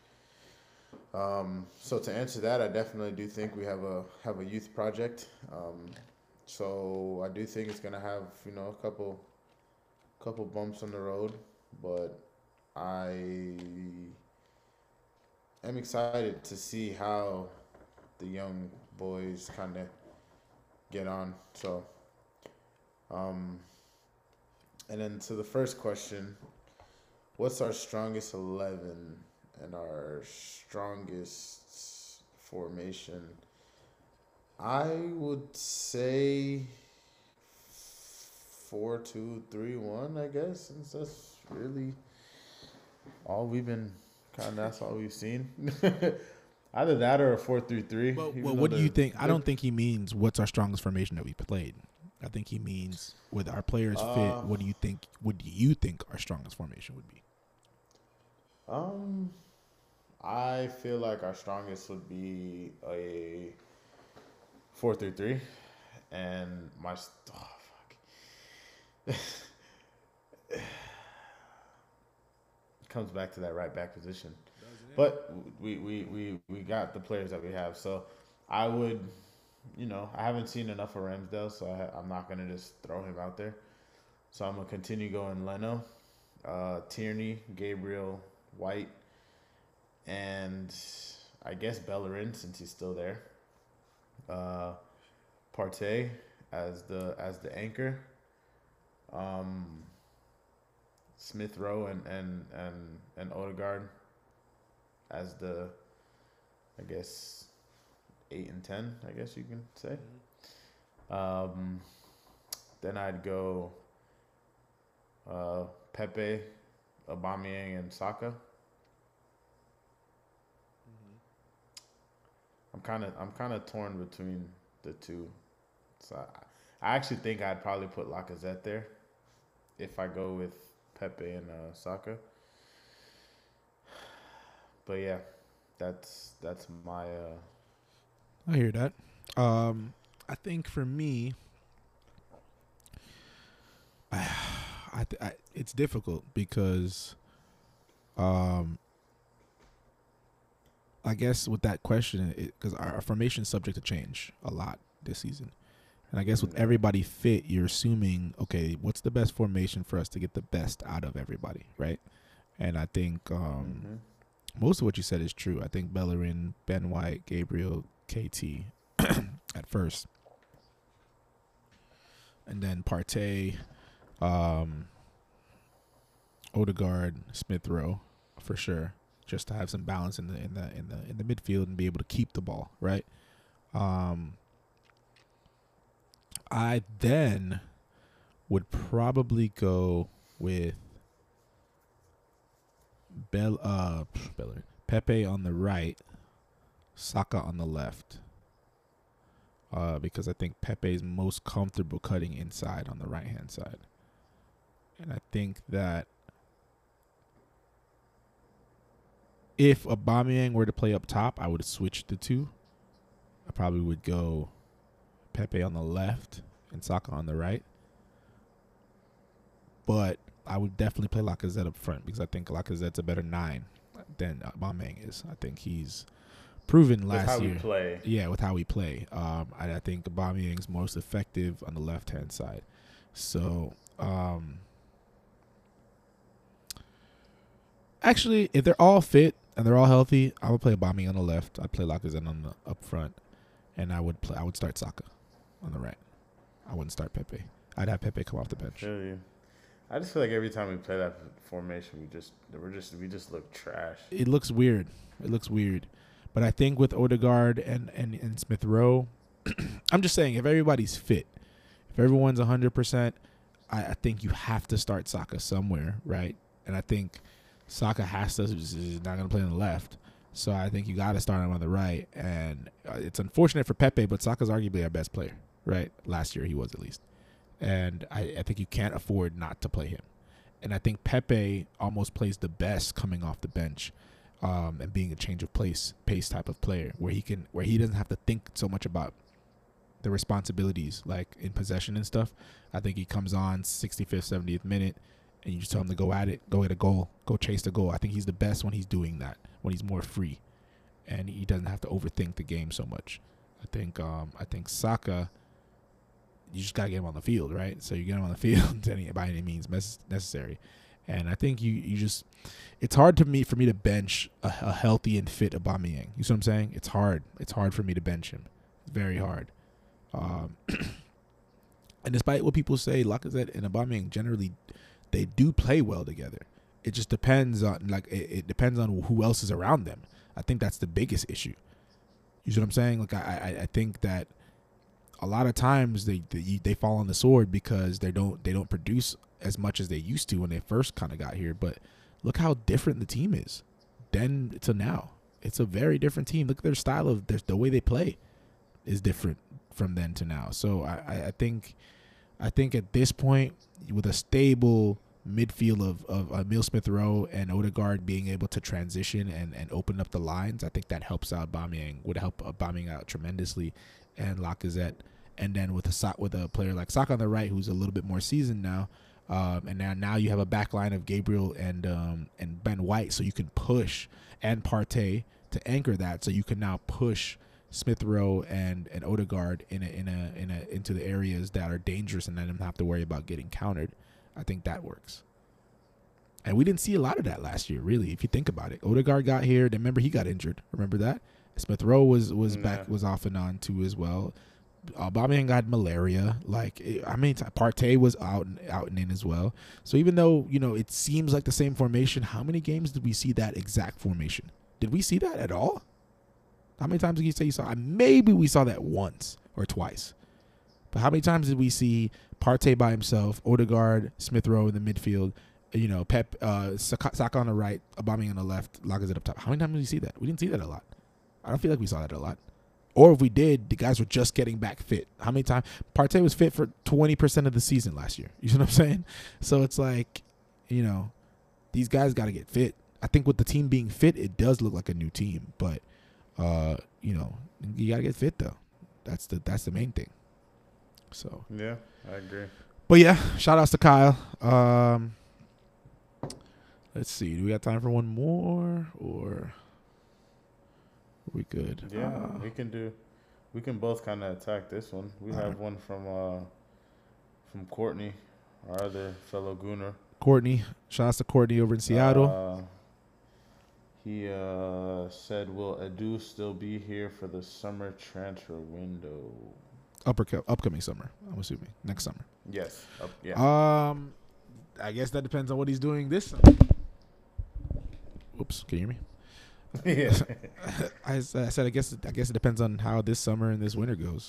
So to answer that, I definitely do think we have a youth project. So I do think it's gonna have, you know, a couple bumps on the road, but I am excited to see how the young boys kind of get on. So, and then to the first question, what's our strongest 11 and our strongest formation? I would say 4-2-3-1, I guess, since that's really all we've been that's all we've seen. Either that or a 4-3-3. Well, what do you think? I don't think he means what's our strongest formation that we played. I think he means with our players fit. What do you think? What do you think our strongest formation would be? I feel like our strongest would be a 4-3-3, and it comes back to that right back position. But we got the players that we have, so I would, you know, I haven't seen enough of Ramsdale, so I'm not gonna just throw him out there. So I'm gonna continue going Leno, Tierney, Gabriel, White, and I guess Bellerin since he's still there. Partey as the anchor. Smith Rowe and Odegaard as the, I guess, 8 and 10, I guess you can say. Then I'd go Pepe, Aubameyang, and Saka. I'm kind of torn between the two. So I actually think I'd probably put Lacazette there if I go with Pepe and Saka. But yeah, that's my. I hear that. I think for me, it's difficult because, I guess with that question, because our formation is subject to change a lot this season. And I guess with everybody fit, you're assuming, okay, what's the best formation for us to get the best out of everybody, right? And I think most of what you said is true. I think Bellerin, Ben White, Gabriel, KT at first. And then Partey, Odegaard, Smith Rowe, for sure, just to have some balance in the midfield and be able to keep the ball, right? I then would probably go with Pepe on the right, Saka on the left. Because I think Pepe is most comfortable cutting inside on the right hand side. And I think that if Aubameyang were to play up top, I would switch the two. I probably would go Pepe on the left and Saka on the right. But I would definitely play Lacazette up front because I think Lacazette's a better 9 than Aubameyang is. I think he's proven last year. With how we play. Yeah, with how we play. I think Aubameyang's most effective on the left-hand side. So, actually, if they're all fit and they're all healthy, I would play Aubameyang on the left. I'd play Lacazette on the up front, and I would start Saka on the right. I wouldn't start Pepe. I'd have Pepe come off the bench. I just feel like every time we play that formation, we just look trash. It looks weird. But I think with Odegaard and Smith Rowe, I'm just saying if everybody's fit, if everyone's 100%, I think you have to start Saka somewhere, right? And I think Saka is not going to play on the left. So I think you got to start him on the right. And it's unfortunate for Pepe, but Saka's arguably our best player, right? Last year he was at least. And I think you can't afford not to play him. And I think Pepe almost plays the best coming off the bench and being a change of pace type of player where he doesn't have to think so much about the responsibilities like in possession and stuff. I think he comes on 65th, 70th minute and you just tell him to go at it, go get a goal, go chase the goal. I think he's the best when he's doing that, when he's more free and he doesn't have to overthink the game so much. I think Saka, you just gotta get him on the field, right? So you get him on the field by any means necessary. And I think you just, it's hard for me to bench a healthy and fit Aubameyang. You see what I'm saying? It's hard. It's hard for me to bench him. It's very hard. And despite what people say, Lacazette and Aubameyang generally, they do play well together. It just depends on it depends on who else is around them. I think that's the biggest issue. You see what I'm saying? Like I think that a lot of times they fall on the sword because they don't produce as much as they used to when they first kind of got here. But look how different the team is then to now. It's a very different team. Look at their style of the way they play is different from then to now. So I think at this point with a stable midfield of Emile Smith Rowe and Odegaard being able to transition and open up the lines, I think that helps out Aubameyang, would help Aubameyang out tremendously, and Lacazette. And then with a player like Saka on the right, who's a little bit more seasoned now, and now you have a back line of Gabriel and Ben White, so you can push, and Partey to anchor that, so you can now push Smith Rowe and Odegaard into the areas that are dangerous and let them have to worry about getting countered. I think that works. And we didn't see a lot of that last year, really, if you think about it. Odegaard got here, then remember he got injured. Remember that? Smith Rowe was back, was off and on too as well. Aubameyang got malaria. Partey was out and in as well. So even though, it seems like the same formation, how many games did we see that exact formation? Did we see that at all? How many times did you say you saw? Maybe we saw that once or twice. But how many times did we see Partey by himself, Odegaard, Smith Rowe in the midfield, Pep, Saka on the right, Aubameyang on the left, Lacazette up top? How many times did we see that? We didn't see that a lot. I don't feel like we saw that a lot. Or if we did, the guys were just getting back fit. How many times? Partey was fit for 20% of the season last year. You know what I'm saying? So it's like, these guys got to get fit. I think with the team being fit, it does look like a new team. But, you got to get fit, though. That's the main thing. So yeah, I agree. But, yeah, shout-outs to Kyle. Let's see. Do we got time for one more? Or we good? Yeah, we can both kind of attack this one. We have one from Courtney, our other fellow Gooner. Courtney, shout out to Courtney over in Seattle. He said, "Will Edu still be here for the summer transfer window?" Upcoming summer, I'm assuming next summer. Yes. Yeah. I guess that depends on what he's doing this summer. Oops, can you hear me? Yeah. I said I guess it depends on how this summer and this winter goes.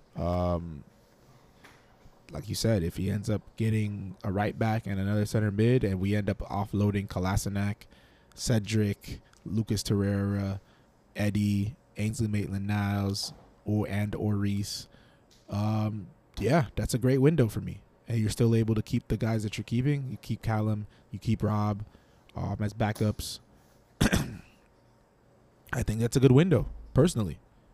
Like you said, if he ends up getting a right back and another center mid, and we end up offloading Kolasinac, Cedric, Lucas Torreira, Eddie, Ainsley Maitland-Niles, or Reese, yeah, that's a great window for me. And you're still able to keep the guys that you're keeping. You keep Callum, you keep Rob as backups. I think that's a good window, personally.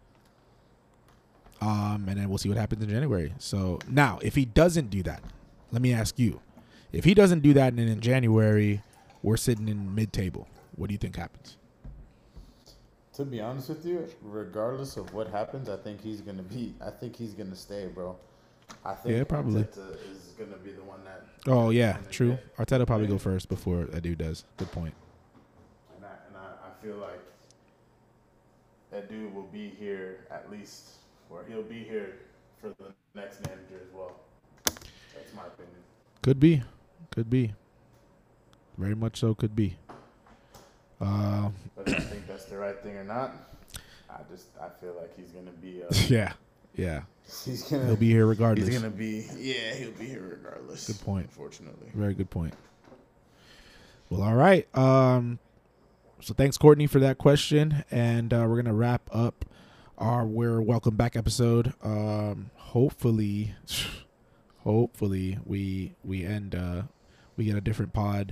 And then we'll see what happens in January. So now, if he doesn't do that, let me ask you: if he doesn't do that, and then in January we're sitting in mid-table, what do you think happens? To be honest with you, regardless of what happens, I think he's gonna stay, bro. I think probably Arteta is gonna be the one that. Oh yeah, true. Arteta probably go first before that dude does. Good point. And I feel like that dude will be here at least, or he'll be here for the next manager as well. That's my opinion. Could be. Very much so. Could be. But I think that's the right thing or not. I feel like he's gonna be. Yeah. He'll be here regardless. He'll be here regardless. Good point. Unfortunately. Very good point. Well, all right. So thanks, Courtney, for that question, and we're gonna wrap up our "We're Welcome Back" episode. Hopefully, we get a different pod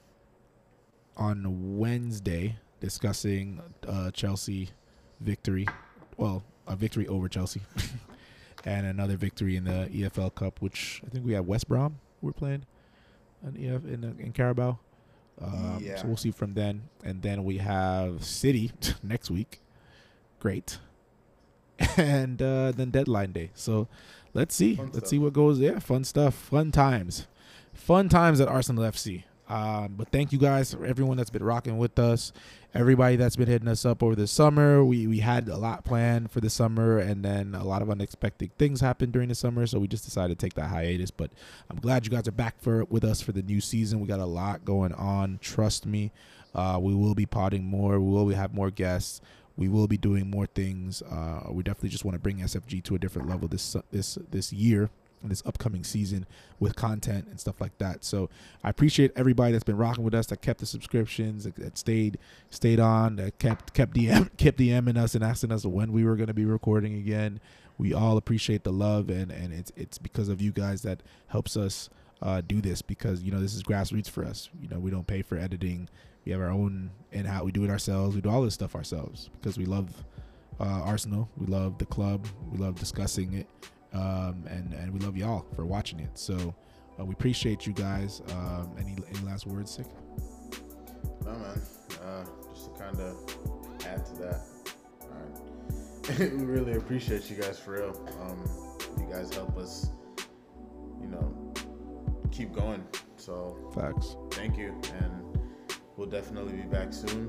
on Wednesday discussing Chelsea victory. Well, a victory over Chelsea and another victory in the EFL Cup, which I think we have West Brom we're playing in Carabao. So we'll see from then. And then we have City next week. Great. And then deadline day. So let's see. Let's see what goes there. Fun stuff. Fun times. Fun times at Arsenal FC. But thank you guys for everyone that's been rocking with us. Everybody that's been hitting us up over the summer. We had a lot planned for the summer, and then a lot of unexpected things happened during the summer, so we just decided to take that hiatus. But I'm glad you guys are back with us for the new season. We got a lot going on. Trust me. We will be podding more. We will have more guests. We will be doing more things. We definitely just want to bring SFG to a different level this year. In this upcoming season with content and stuff like that. So I appreciate everybody that's been rocking with us, that kept the subscriptions, that stayed on, that kept DMing us and asking us when we were going to be recording again. We all appreciate the love, and it's because of you guys that helps us do this, because this is grassroots for us. We don't pay for editing. We have our own in-house. We do it ourselves. We do all this stuff ourselves because we love Arsenal. We love the club. We love discussing it. And we love y'all for watching it. So we appreciate you guys. Any last words, Sick? No, man. Just to kind of add to that. All right. We really appreciate you guys for real. You guys help us, keep going. So facts. Thank you, and we'll definitely be back soon.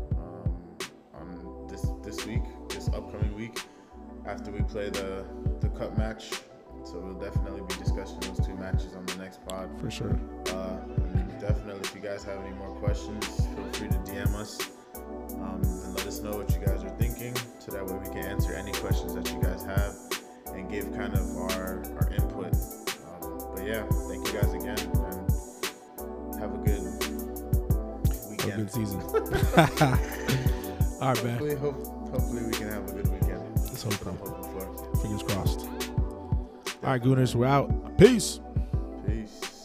On this week, this upcoming week, after we play the cup match. So we'll definitely be discussing those two matches on the next pod. For sure. And definitely, if you guys have any more questions, feel free to DM us and let us know what you guys are thinking, so that way we can answer any questions that you guys have and give kind of our input. But yeah, thank you guys again, and have a good weekend. Have a good season. All right, man. Hopefully we can have a good weekend. Let's hope. That's what I'm hoping for. Fingers crossed. All right, Gooners, we're out. Peace. Peace.